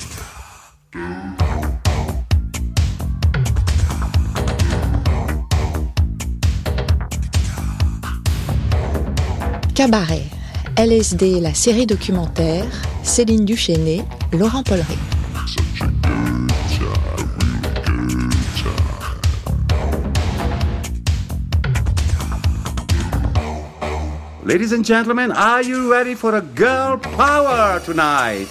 Cabaret, LSD, la série documentaire, Céline Duchesnay, Laurent Polleret.
Ladies and gentlemen, are you ready for a girl power tonight?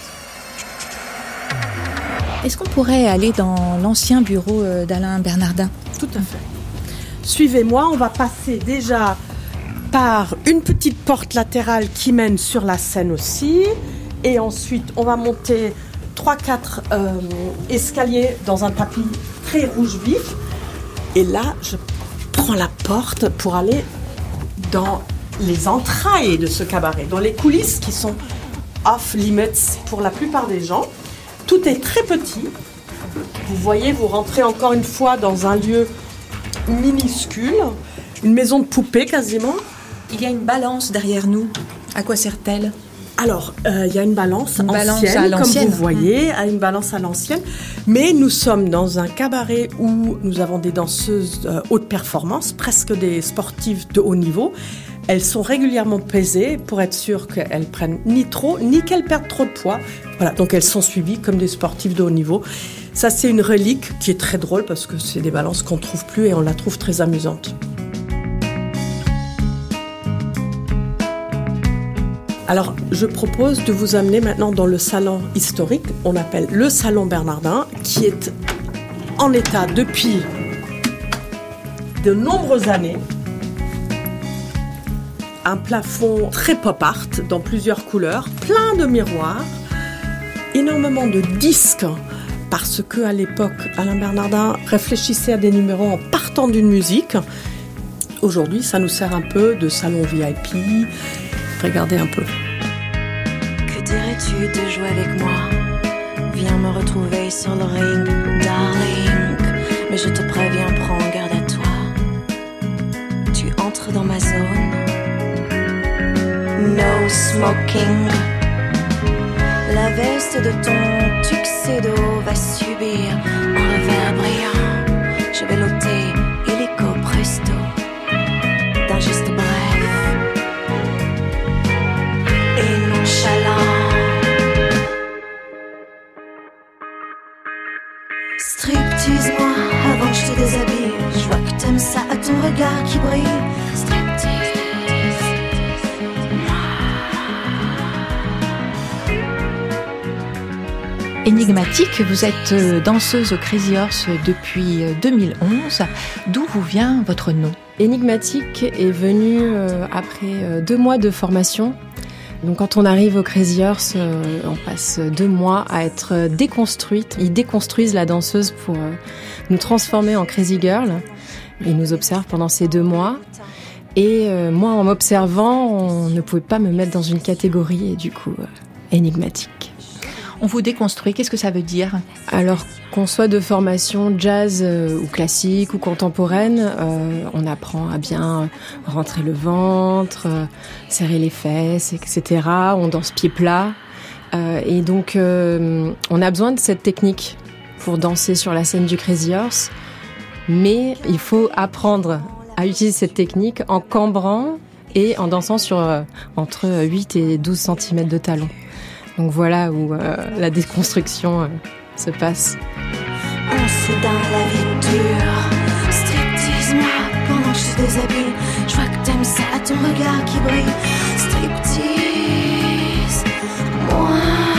Est-ce qu'on pourrait aller dans l'ancien bureau d'Alain Bernardin?
Tout à fait. Suivez-moi, on va passer déjà par une petite porte latérale qui mène sur la scène aussi. Et ensuite, on va monter 3-4 escaliers dans un tapis très rouge vif. Et là, je prends la porte pour aller dans les entrailles de ce cabaret, dans les coulisses qui sont off-limits pour la plupart des gens. Tout est très petit. Vous voyez, vous rentrez encore une fois dans un lieu minuscule, une maison de poupée quasiment.
Il y a une balance derrière nous. À quoi sert-elle ?
Alors, il y a une balance ancienne,
à l'ancienne,
comme vous voyez, une balance à l'ancienne. Mais nous sommes dans un cabaret où nous avons des danseuses haute performance, presque des sportives de haut niveau. Elles sont régulièrement pesées pour être sûres qu'elles prennent ni trop, ni qu'elles perdent trop de poids. Voilà, donc elles sont suivies comme des sportives de haut niveau. Ça, c'est une relique qui est très drôle parce que c'est des balances qu'on ne trouve plus et on la trouve très amusante. Alors, je propose de vous amener maintenant dans le salon historique, on appelle le salon Bernardin, qui est en état depuis de nombreuses années. Un plafond très pop art dans plusieurs couleurs, plein de miroirs, énormément de disques, parce qu'à l'époque, Alain Bernardin réfléchissait à des numéros en partant d'une musique. Aujourd'hui, ça nous sert un peu de salon VIP. Regardez un peu.
Que dirais-tu de jouer avec moi? Viens me retrouver sur le ring, darling. Mais je te préviens, prends garde à toi. Tu entres dans ma zone. No smoking. La veste de ton tuxedo va subir un revers brillant. Je vais l'ôter illico presto d'un geste bref et nonchalant. Striptease-moi avant que je te déshabille. Je vois que t'aimes ça à ton regard qui brille. Striptease.
Énigmatique, vous êtes danseuse au Crazy Horse depuis 2011. D'où vous vient votre nom?
Énigmatique est venu après 2 mois de formation. Donc quand on arrive au Crazy Horse, on passe 2 mois à être déconstruite. Ils déconstruisent la danseuse pour nous transformer en Crazy Girl. Ils nous observent pendant ces 2 mois. Et moi, en m'observant, on ne pouvait pas me mettre dans une catégorie et du coup, énigmatique.
On vous déconstruit, qu'est-ce que ça veut dire?
Alors qu'on soit de formation jazz ou classique ou contemporaine, on apprend à bien rentrer le ventre, serrer les fesses, etc. On danse pieds plats. Et donc, on a besoin de cette technique pour danser sur la scène du Crazy Horse. Mais il faut apprendre à utiliser cette technique en cambrant et en dansant sur entre 8 et 12 cm de talons. Donc voilà où la déconstruction se passe.
On se donne la vie dure. Striptease-moi pendant que je te déshabille. Je vois que t'aimes ça à ton regard qui brille. Striptease-moi.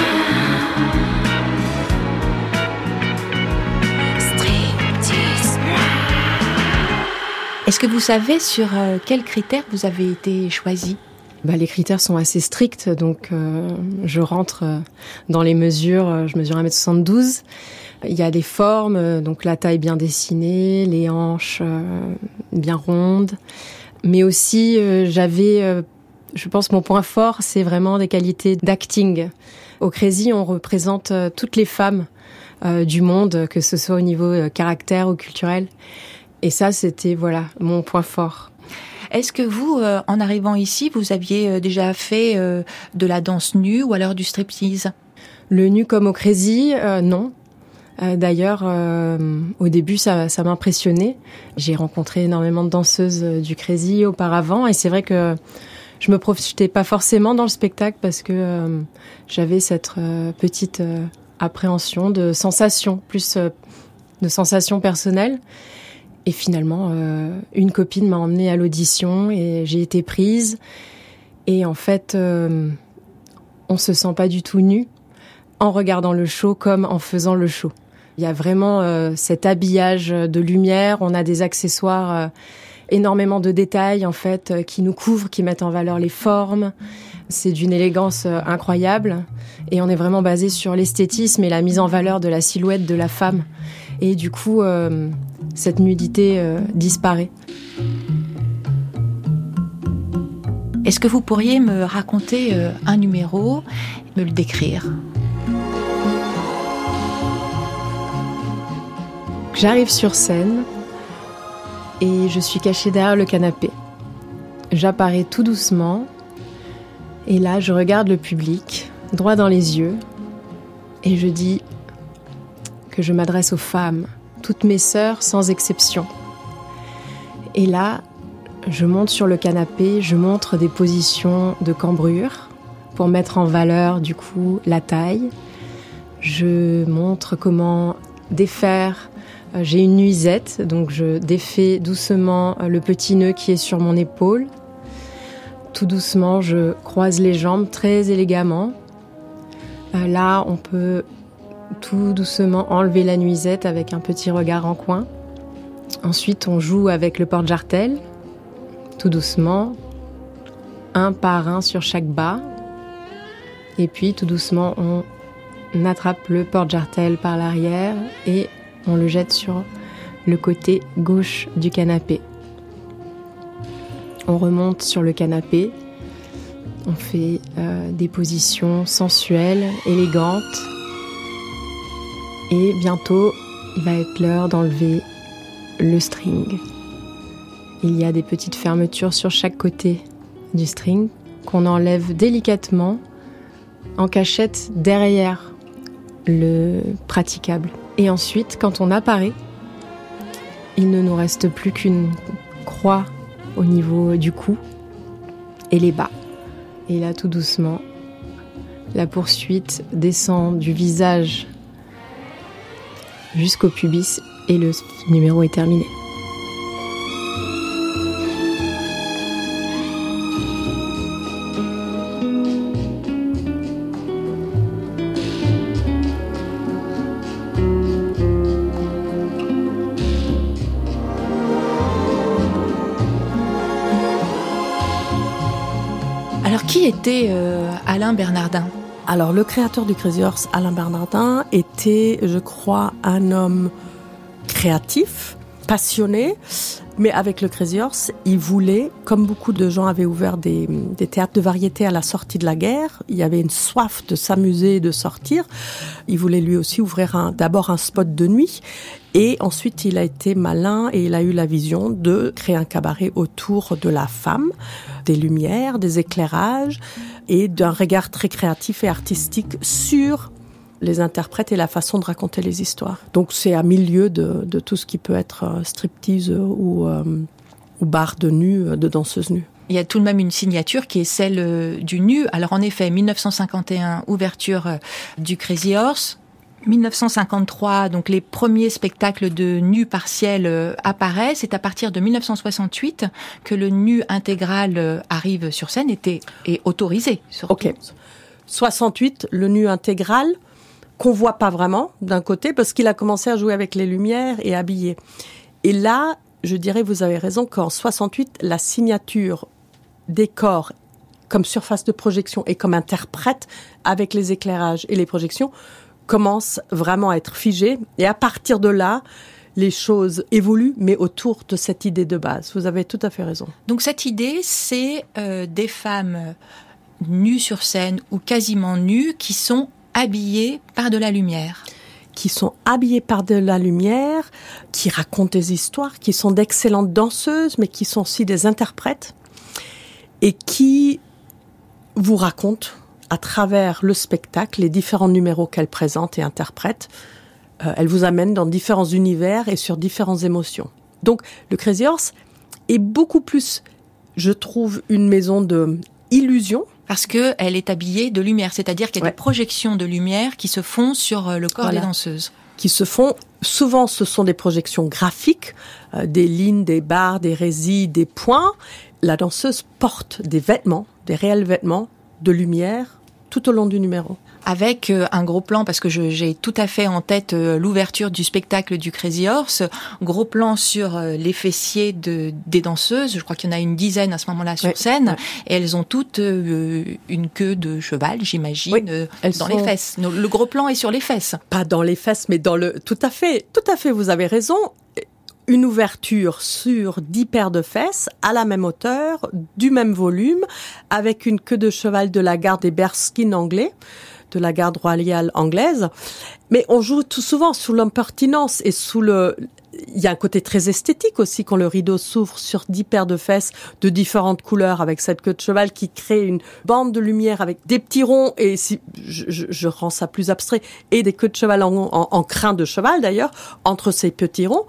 Striptease-moi.
Est-ce que vous savez sur quels critères vous avez été choisie?
Les critères sont assez stricts, donc je rentre dans les mesures. Je mesure 1m72. Il y a des formes, donc la taille bien dessinée, les hanches bien rondes. Mais aussi, je pense mon point fort, c'est vraiment des qualités d'acting. Au Crazy, on représente toutes les femmes du monde, que ce soit au niveau caractère ou culturel. Et ça, c'était mon point fort.
Est-ce que vous, en arrivant ici, vous aviez déjà fait de la danse nue ou alors du striptease ?
Le nu comme au Crazy, non. D'ailleurs, au début, ça m'impressionnait. J'ai rencontré énormément de danseuses du Crazy auparavant, et c'est vrai que je me projetais pas forcément dans le spectacle parce que j'avais cette petite appréhension de sensations, plus de sensations personnelles. Et finalement, une copine m'a emmenée à l'audition et j'ai été prise. Et en fait, on se sent pas du tout nu en regardant le show comme en faisant le show. Il y a vraiment cet habillage de lumière. On a des accessoires, énormément de détails en fait qui nous couvrent, qui mettent en valeur les formes. C'est d'une élégance incroyable. Et on est vraiment basé sur l'esthétisme et la mise en valeur de la silhouette de la femme. Et du coup, cette nudité disparaît.
Est-ce que vous pourriez me raconter un numéro, me le décrire ?
J'arrive sur scène et je suis cachée derrière le canapé. J'apparais tout doucement et là, je regarde le public droit dans les yeux et je dis que je m'adresse aux femmes, toutes mes sœurs sans exception. Et là, je monte sur le canapé, je montre des positions de cambrure pour mettre en valeur du coup la taille. Je montre comment défaire. J'ai une nuisette, donc je défais doucement le petit nœud qui est sur mon épaule. Tout doucement, je croise les jambes très élégamment. Là, on peut tout doucement enlever la nuisette avec un petit regard en coin. Ensuite, on joue avec le porte-jartel, tout doucement, un par un sur chaque bas. Et puis, tout doucement, on attrape le porte-jartel par l'arrière et on le jette sur le côté gauche du canapé. On remonte sur le canapé, on fait des positions sensuelles, élégantes. Et bientôt, il va être l'heure d'enlever le string. Il y a des petites fermetures sur chaque côté du string qu'on enlève délicatement en cachette derrière le praticable. Et ensuite, quand on apparaît, il ne nous reste plus qu'une croix au niveau du cou et les bas. Et là, tout doucement, la poursuite descend du visage jusqu'au pubis et le numéro est terminé.
Alors, qui était Alain Bernardin ?
Alors, le créateur du Crazy Horse, Alain Bernardin, était, je crois, un homme créatif, passionné, mais avec le Crazy Horse, il voulait, comme beaucoup de gens avaient ouvert des théâtres de variété à la sortie de la guerre, il y avait une soif de s'amuser et de sortir. Il voulait lui aussi ouvrir d'abord un spot de nuit, et ensuite il a été malin et il a eu la vision de créer un cabaret autour de la femme, des lumières, des éclairages et d'un regard très créatif et artistique sur les interprètes et la façon de raconter les histoires. Donc c'est à milieu de tout ce qui peut être striptease ou bar de nu, de danseuse nue.
Il y a tout de même une signature qui est celle du nu. Alors en effet, 1951, ouverture du Crazy Horse. 1953, donc les premiers spectacles de nu partiel apparaissent. C'est à partir de 1968 que le nu intégral arrive sur scène, est autorisé. Surtout.
Ok. 68, le nu intégral, qu'on voit pas vraiment d'un côté, parce qu'il a commencé à jouer avec les lumières et habillé. Et là, je dirais, vous avez raison, qu'en 68, la signature des corps comme surface de projection et comme interprète avec les éclairages et les projections, commence vraiment à être figée. Et à partir de là, les choses évoluent, mais autour de cette idée de base. Vous avez tout à fait raison.
Donc cette idée, c'est des femmes nues sur scène ou quasiment nues qui sont habillées par de la lumière.
Qui sont habillées par de la lumière, qui racontent des histoires, qui sont d'excellentes danseuses, mais qui sont aussi des interprètes, et qui vous racontent, à travers le spectacle, les différents numéros qu'elles présentent et interprètent. Elles vous amènent dans différents univers et sur différentes émotions. Donc, le Crazy Horse est beaucoup plus, je trouve, une maison de illusion.
Parce qu'elle est habillée de lumière, c'est-à-dire qu'il y a des projections de lumière qui se font sur le corps des danseuses.
Qui se font, souvent ce sont des projections graphiques, des lignes, des barres, des résils, des points. La danseuse porte des vêtements, des réels vêtements de lumière tout au long du numéro.
Avec un gros plan, parce que j'ai tout à fait en tête l'ouverture du spectacle du Crazy Horse, gros plan sur les fessiers des danseuses, je crois qu'il y en a une dizaine à ce moment-là sur scène, et elles ont toutes une queue de cheval, j'imagine, dans les fesses. Le gros plan est sur les fesses.
Pas dans les fesses, mais dans le... Tout à fait, vous avez raison. Une ouverture sur 10 paires de fesses, à la même hauteur, du même volume, avec une queue de cheval de la garde des Bearskin anglais, de la garde royale anglaise. Mais on joue tout souvent sous l'impertinence et sous le... Il y a un côté très esthétique aussi quand le rideau s'ouvre sur 10 paires de fesses de différentes couleurs avec cette queue de cheval qui crée une bande de lumière avec des petits ronds et si je rends ça plus abstrait et des queues de cheval en crin de cheval d'ailleurs entre ces petits ronds.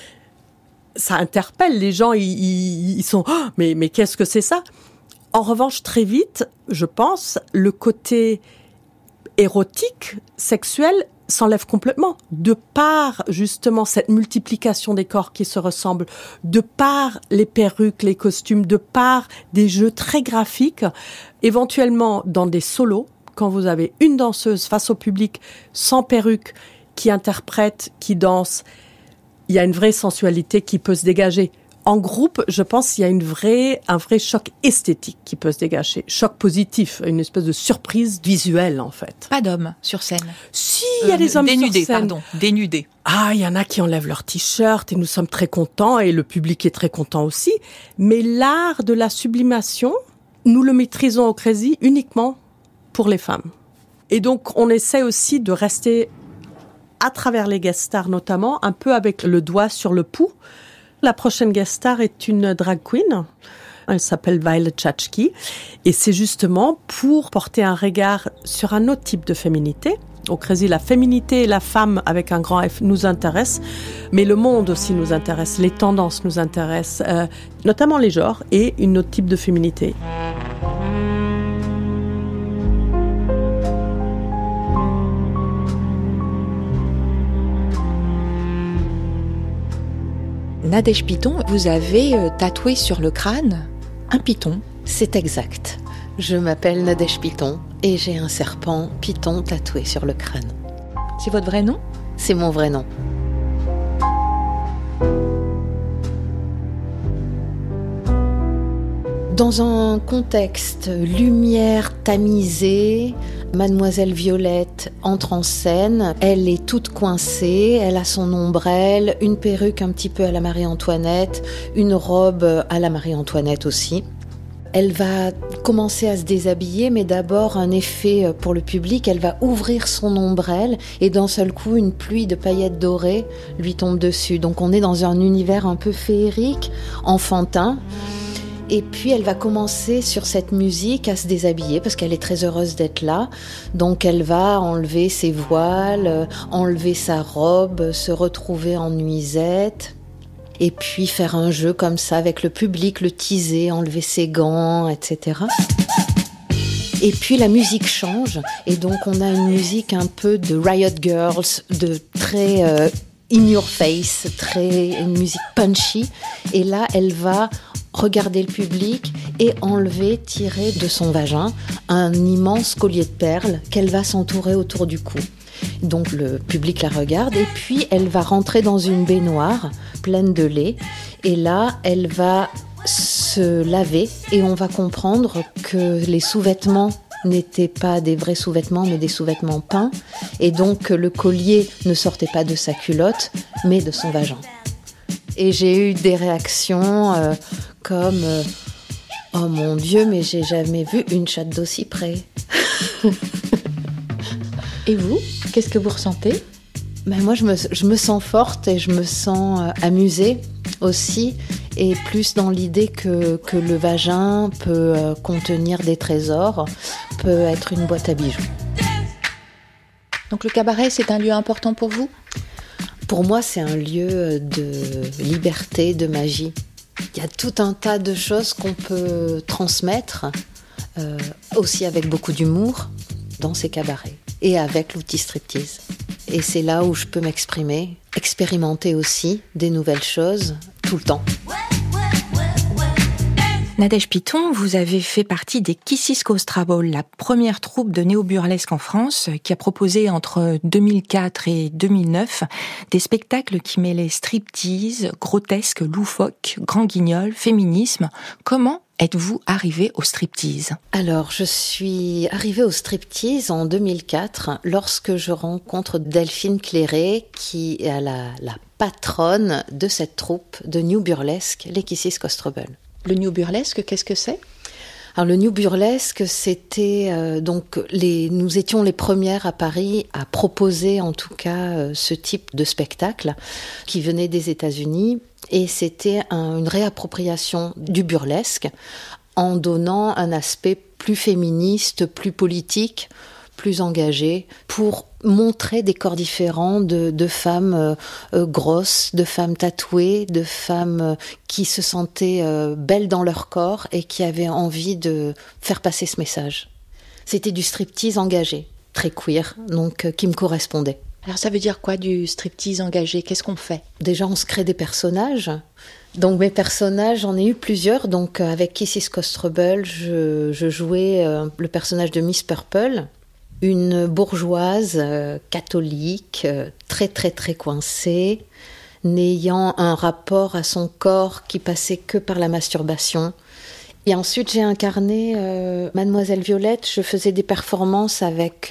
Ça interpelle les gens, ils sont mais qu'est-ce que c'est ça? En revanche, très vite, je pense, le côté érotique, sexuel, s'enlève complètement. De par, justement, cette multiplication des corps qui se ressemblent, de par les perruques, les costumes, de par des jeux très graphiques, éventuellement dans des solos, quand vous avez une danseuse face au public, sans perruque, qui interprète, qui danse, il y a une vraie sensualité qui peut se dégager. En groupe, je pense qu'il y a un vrai choc esthétique qui peut se dégager. Choc positif, une espèce de surprise visuelle, en fait.
Pas d'hommes sur scène.
Si, il y a des hommes
dénudés,
sur scène.
Dénudés.
Ah, il y en a qui enlèvent leur t-shirt et nous sommes très contents et le public est très content aussi. Mais l'art de la sublimation, nous le maîtrisons au Crazy uniquement pour les femmes. Et donc, on essaie aussi de rester, à travers les guest stars notamment, un peu avec le doigt sur le pouls. La prochaine guest star est une drag queen. Elle s'appelle Violet Chachki. Et c'est justement pour porter un regard sur un autre type de féminité. Au Crazy, la féminité et la femme avec un grand F nous intéressent. Mais le monde aussi nous intéresse. Les tendances nous intéressent. Notamment les genres et une autre type de féminité.
Nadège Piton, vous avez tatoué sur le crâne un python.
C'est exact. Je m'appelle Nadège Piton et j'ai un serpent python tatoué sur le crâne.
C'est votre vrai nom?
C'est mon vrai nom. Dans un contexte lumière tamisée, Mademoiselle Violette entre en scène. Elle est toute coincée, elle a son ombrelle, une perruque un petit peu à la Marie-Antoinette, une robe à la Marie-Antoinette aussi. Elle va commencer à se déshabiller, mais d'abord un effet pour le public. Elle va ouvrir son ombrelle et d'un seul coup, une pluie de paillettes dorées lui tombe dessus. Donc on est dans un univers un peu féerique, enfantin. Et puis elle va commencer sur cette musique à se déshabiller parce qu'elle est très heureuse d'être là. Donc elle va enlever ses voiles, enlever sa robe, se retrouver en nuisette. Et puis faire un jeu comme ça avec le public, le teaser, enlever ses gants, etc. Et puis la musique change. Et donc on a une musique un peu de Riot Girls, de très in your face, une musique punchy. Et là elle va regarder le public et tirer de son vagin un immense collier de perles qu'elle va s'entourer autour du cou. Donc le public la regarde et puis elle va rentrer dans une baignoire pleine de lait et là elle va se se laver et on va comprendre que les sous-vêtements n'étaient pas des vrais sous-vêtements, mais des sous-vêtements peints. Et donc, le collier ne sortait pas de sa culotte, mais de son vagin. Et j'ai eu des réactions comme oh mon Dieu, mais j'ai jamais vu une chatte d'aussi près.
Et vous, qu'est-ce que vous ressentez ?
Ben moi, je me sens forte et je me sens amusée aussi. Et plus dans l'idée que le vagin peut contenir des trésors, peut être une boîte à bijoux.
Donc le cabaret, c'est un lieu important pour vous ?
Pour moi, c'est un lieu de liberté, de magie. Il y a tout un tas de choses qu'on peut transmettre, aussi avec beaucoup d'humour, dans ces cabarets. Et avec l'outil striptease. Et c'est là où je peux m'exprimer, expérimenter aussi des nouvelles choses, tout le temps.
Nadège Piton, vous avez fait partie des Kissis Kostrabol, la première troupe de néo-burlesque en France, qui a proposé entre 2004 et 2009 des spectacles qui mêlaient striptease, grotesque, loufoque, grand guignol, féminisme. Comment êtes-vous arrivée au striptease ?
Alors, je suis arrivée au striptease en 2004 lorsque je rencontre Delphine Cléré, qui est la patronne de cette troupe de New Burlesque, les Kissis Kostrabol.
Le New Burlesque, qu'est-ce que c'est ?
Alors, le New Burlesque, c'était nous étions les premières à Paris à proposer en tout cas ce type de spectacle qui venait des États-Unis. Et c'était une réappropriation du burlesque en donnant un aspect plus féministe, plus politique, plus engagé, pour montrer des corps différents de femmes grosses, de femmes tatouées, de femmes qui se sentaient belles dans leur corps et qui avaient envie de faire passer ce message. C'était du striptease engagé, très queer, donc qui me correspondait.
Alors ça veut dire quoi du striptease engagé ? Qu'est-ce qu'on fait ?
Déjà, on se crée des personnages. Donc mes personnages, j'en ai eu plusieurs. Donc avec Kissis Kostrabol, je jouais le personnage de Miss Purple, une bourgeoise catholique, très très très coincée, n'ayant un rapport à son corps qui passait que par la masturbation. Et ensuite, j'ai incarné Mademoiselle Violette. Je faisais des performances avec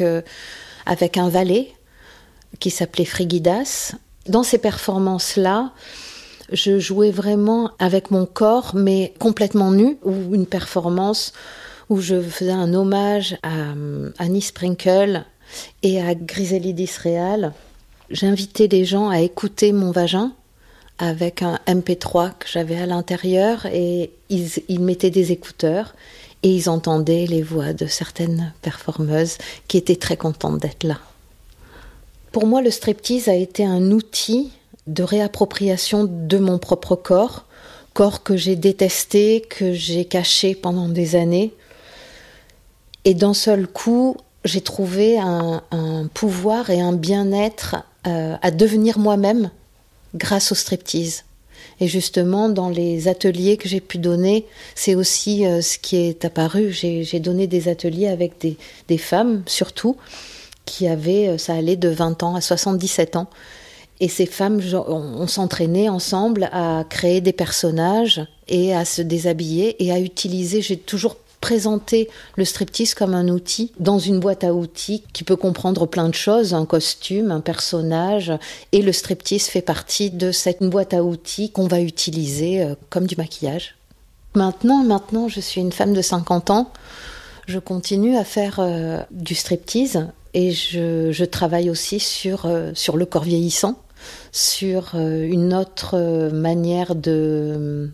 un valet qui s'appelait Frigidas. Dans ces performances-là, je jouais vraiment avec mon corps, mais complètement nu, ou une performance où je faisais un hommage à Annie Sprinkle et à Griselide d'Israël. J'invitais les gens à écouter mon vagin avec un MP3 que j'avais à l'intérieur, et ils mettaient des écouteurs et ils entendaient les voix de certaines performeuses qui étaient très contentes d'être là. Pour moi, le striptease a été un outil de réappropriation de mon propre corps que j'ai détesté, que j'ai caché pendant des années. Et d'un seul coup, j'ai trouvé un pouvoir et un bien-être à devenir moi-même grâce au striptease. Et justement, dans les ateliers que j'ai pu donner, c'est aussi ce qui est apparu. J'ai donné des ateliers avec des femmes, surtout, qui avaient, ça allait de 20 ans à 77 ans. Et ces femmes, on s'entraînait ensemble à créer des personnages et à se déshabiller et à utiliser. J'ai toujours présenté le striptease comme un outil dans une boîte à outils qui peut comprendre plein de choses, un costume, un personnage, et le striptease fait partie de cette boîte à outils qu'on va utiliser comme du maquillage. Maintenant, je suis une femme de 50 ans, je continue à faire du striptease et je travaille aussi sur le corps vieillissant, sur une autre manière de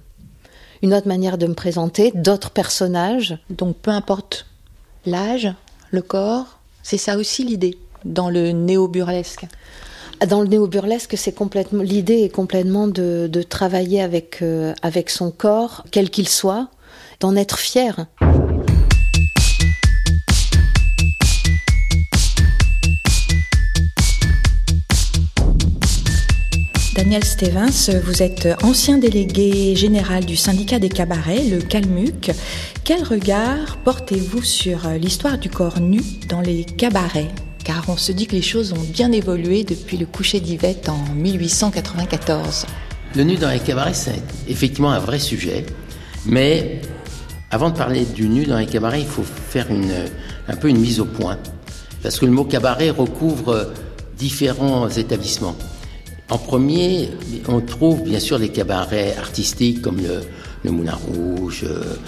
me présenter, d'autres personnages.
Donc peu importe l'âge, le corps, c'est ça aussi l'idée dans le néo-burlesque.
Dans le néo-burlesque, l'idée est complètement de travailler avec son corps, quel qu'il soit, d'en être fier.
Daniel Stevens, vous êtes ancien délégué général du syndicat des cabarets, le Calmuc. Quel regard portez-vous sur l'histoire du corps nu dans les cabarets ? Car on se dit que les choses ont bien évolué depuis le coucher d'Yvette en 1894.
Le nu dans les cabarets, c'est effectivement un vrai sujet. Mais avant de parler du nu dans les cabarets, il faut faire un peu une mise au point. Parce que le mot cabaret recouvre différents établissements. En premier, on trouve bien sûr les cabarets artistiques comme le Moulin Rouge,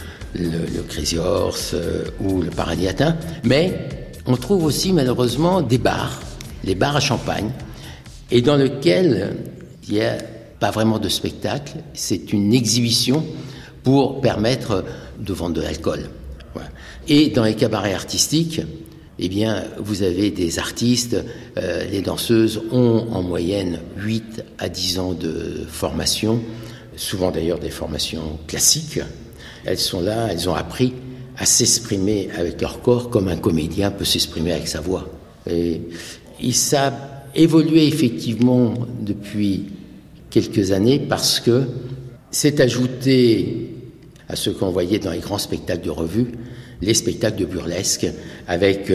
le Crazy Horse ou le Paradis Latin. Mais on trouve aussi malheureusement des bars, les bars à champagne, et dans lesquels il n'y a pas vraiment de spectacle. C'est une exhibition pour permettre de vendre de l'alcool. Voilà. Et dans les cabarets artistiques, eh bien, vous avez des artistes, les danseuses ont en moyenne 8 à 10 ans de formation, souvent d'ailleurs des formations classiques. Elles sont là, elles ont appris à s'exprimer avec leur corps comme un comédien peut s'exprimer avec sa voix. Et ça a évolué effectivement depuis quelques années parce que c'est ajouté à ce qu'on voyait dans les grands spectacles de revue, les spectacles de burlesque, avec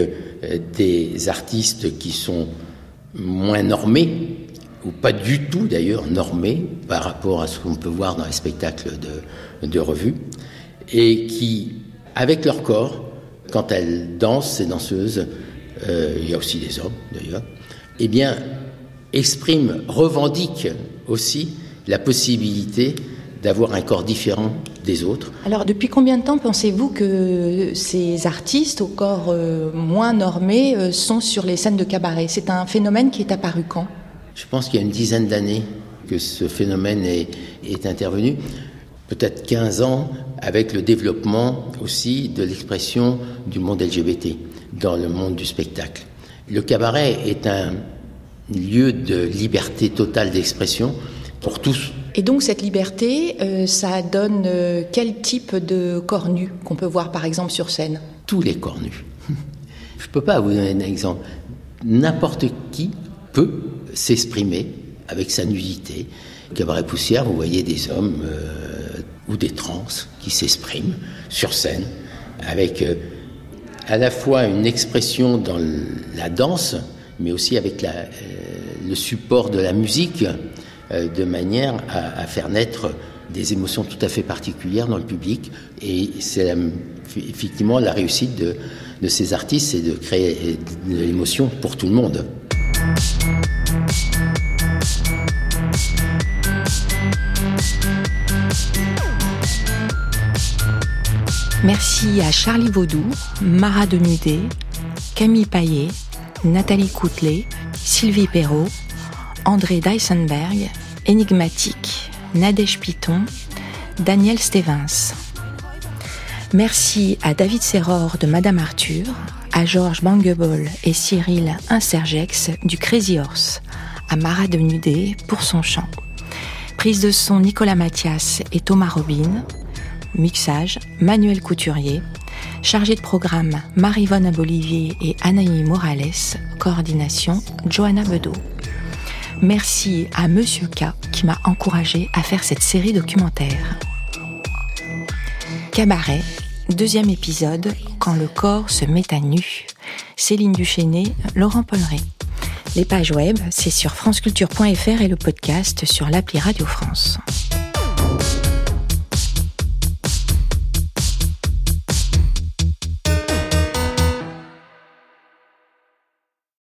des artistes qui sont moins normés, ou pas du tout d'ailleurs normés, par rapport à ce qu'on peut voir dans les spectacles de revue, et qui, avec leur corps, quand elles dansent, ces danseuses, il y a aussi des hommes d'ailleurs, eh bien, expriment, revendiquent aussi la possibilité d'avoir un corps différent des autres.
Alors, depuis combien de temps pensez-vous que ces artistes au corps moins normé sont sur les scènes de cabaret ? C'est un phénomène qui est apparu quand ?
Je pense qu'il y a une dizaine d'années que ce phénomène est intervenu. Peut-être 15 ans avec le développement aussi de l'expression du monde LGBT dans le monde du spectacle. Le cabaret est un lieu de liberté totale d'expression pour tous.
Et donc cette liberté, ça donne quel type de corps nu qu'on peut voir par exemple sur scène ?
Tous les corps nus. Je ne peux pas vous donner un exemple. N'importe qui peut s'exprimer avec sa nudité. Cabaret Poussière, vous voyez des hommes ou des trans qui s'expriment sur scène avec à la fois une expression dans la danse, mais aussi avec le support de la musique, de manière à faire naître des émotions tout à fait particulières dans le public. Et c'est effectivement la réussite de ces artistes, c'est de créer de l'émotion pour tout le monde.
Merci à Charlie Vaudou, Mara Denudé, Camille Paillet, Nathalie Coutelet, Sylvie Perrault, André Dysenberg, Énigmatique, Nadège Piton, Daniel Stevens. Merci à David Serror de Madame Arthur, à Georges Bangebol et Cyril Insergex du Crazy Horse, à Mara Denudé pour son chant. Prise de son Nicolas Mathias et Thomas Robin. Mixage, Manuel Couturier. Chargé de programme, Marie-Vonne Abolivier et Anaïs Morales. Coordination, Johanna Bedeau. Merci à Monsieur K qui m'a encouragé à faire cette série documentaire. Cabaret, 2e épisode, quand le corps se met à nu. Céline Duchesnay, Laurent Polleret. Les pages web, c'est sur franceculture.fr et le podcast sur l'appli Radio France.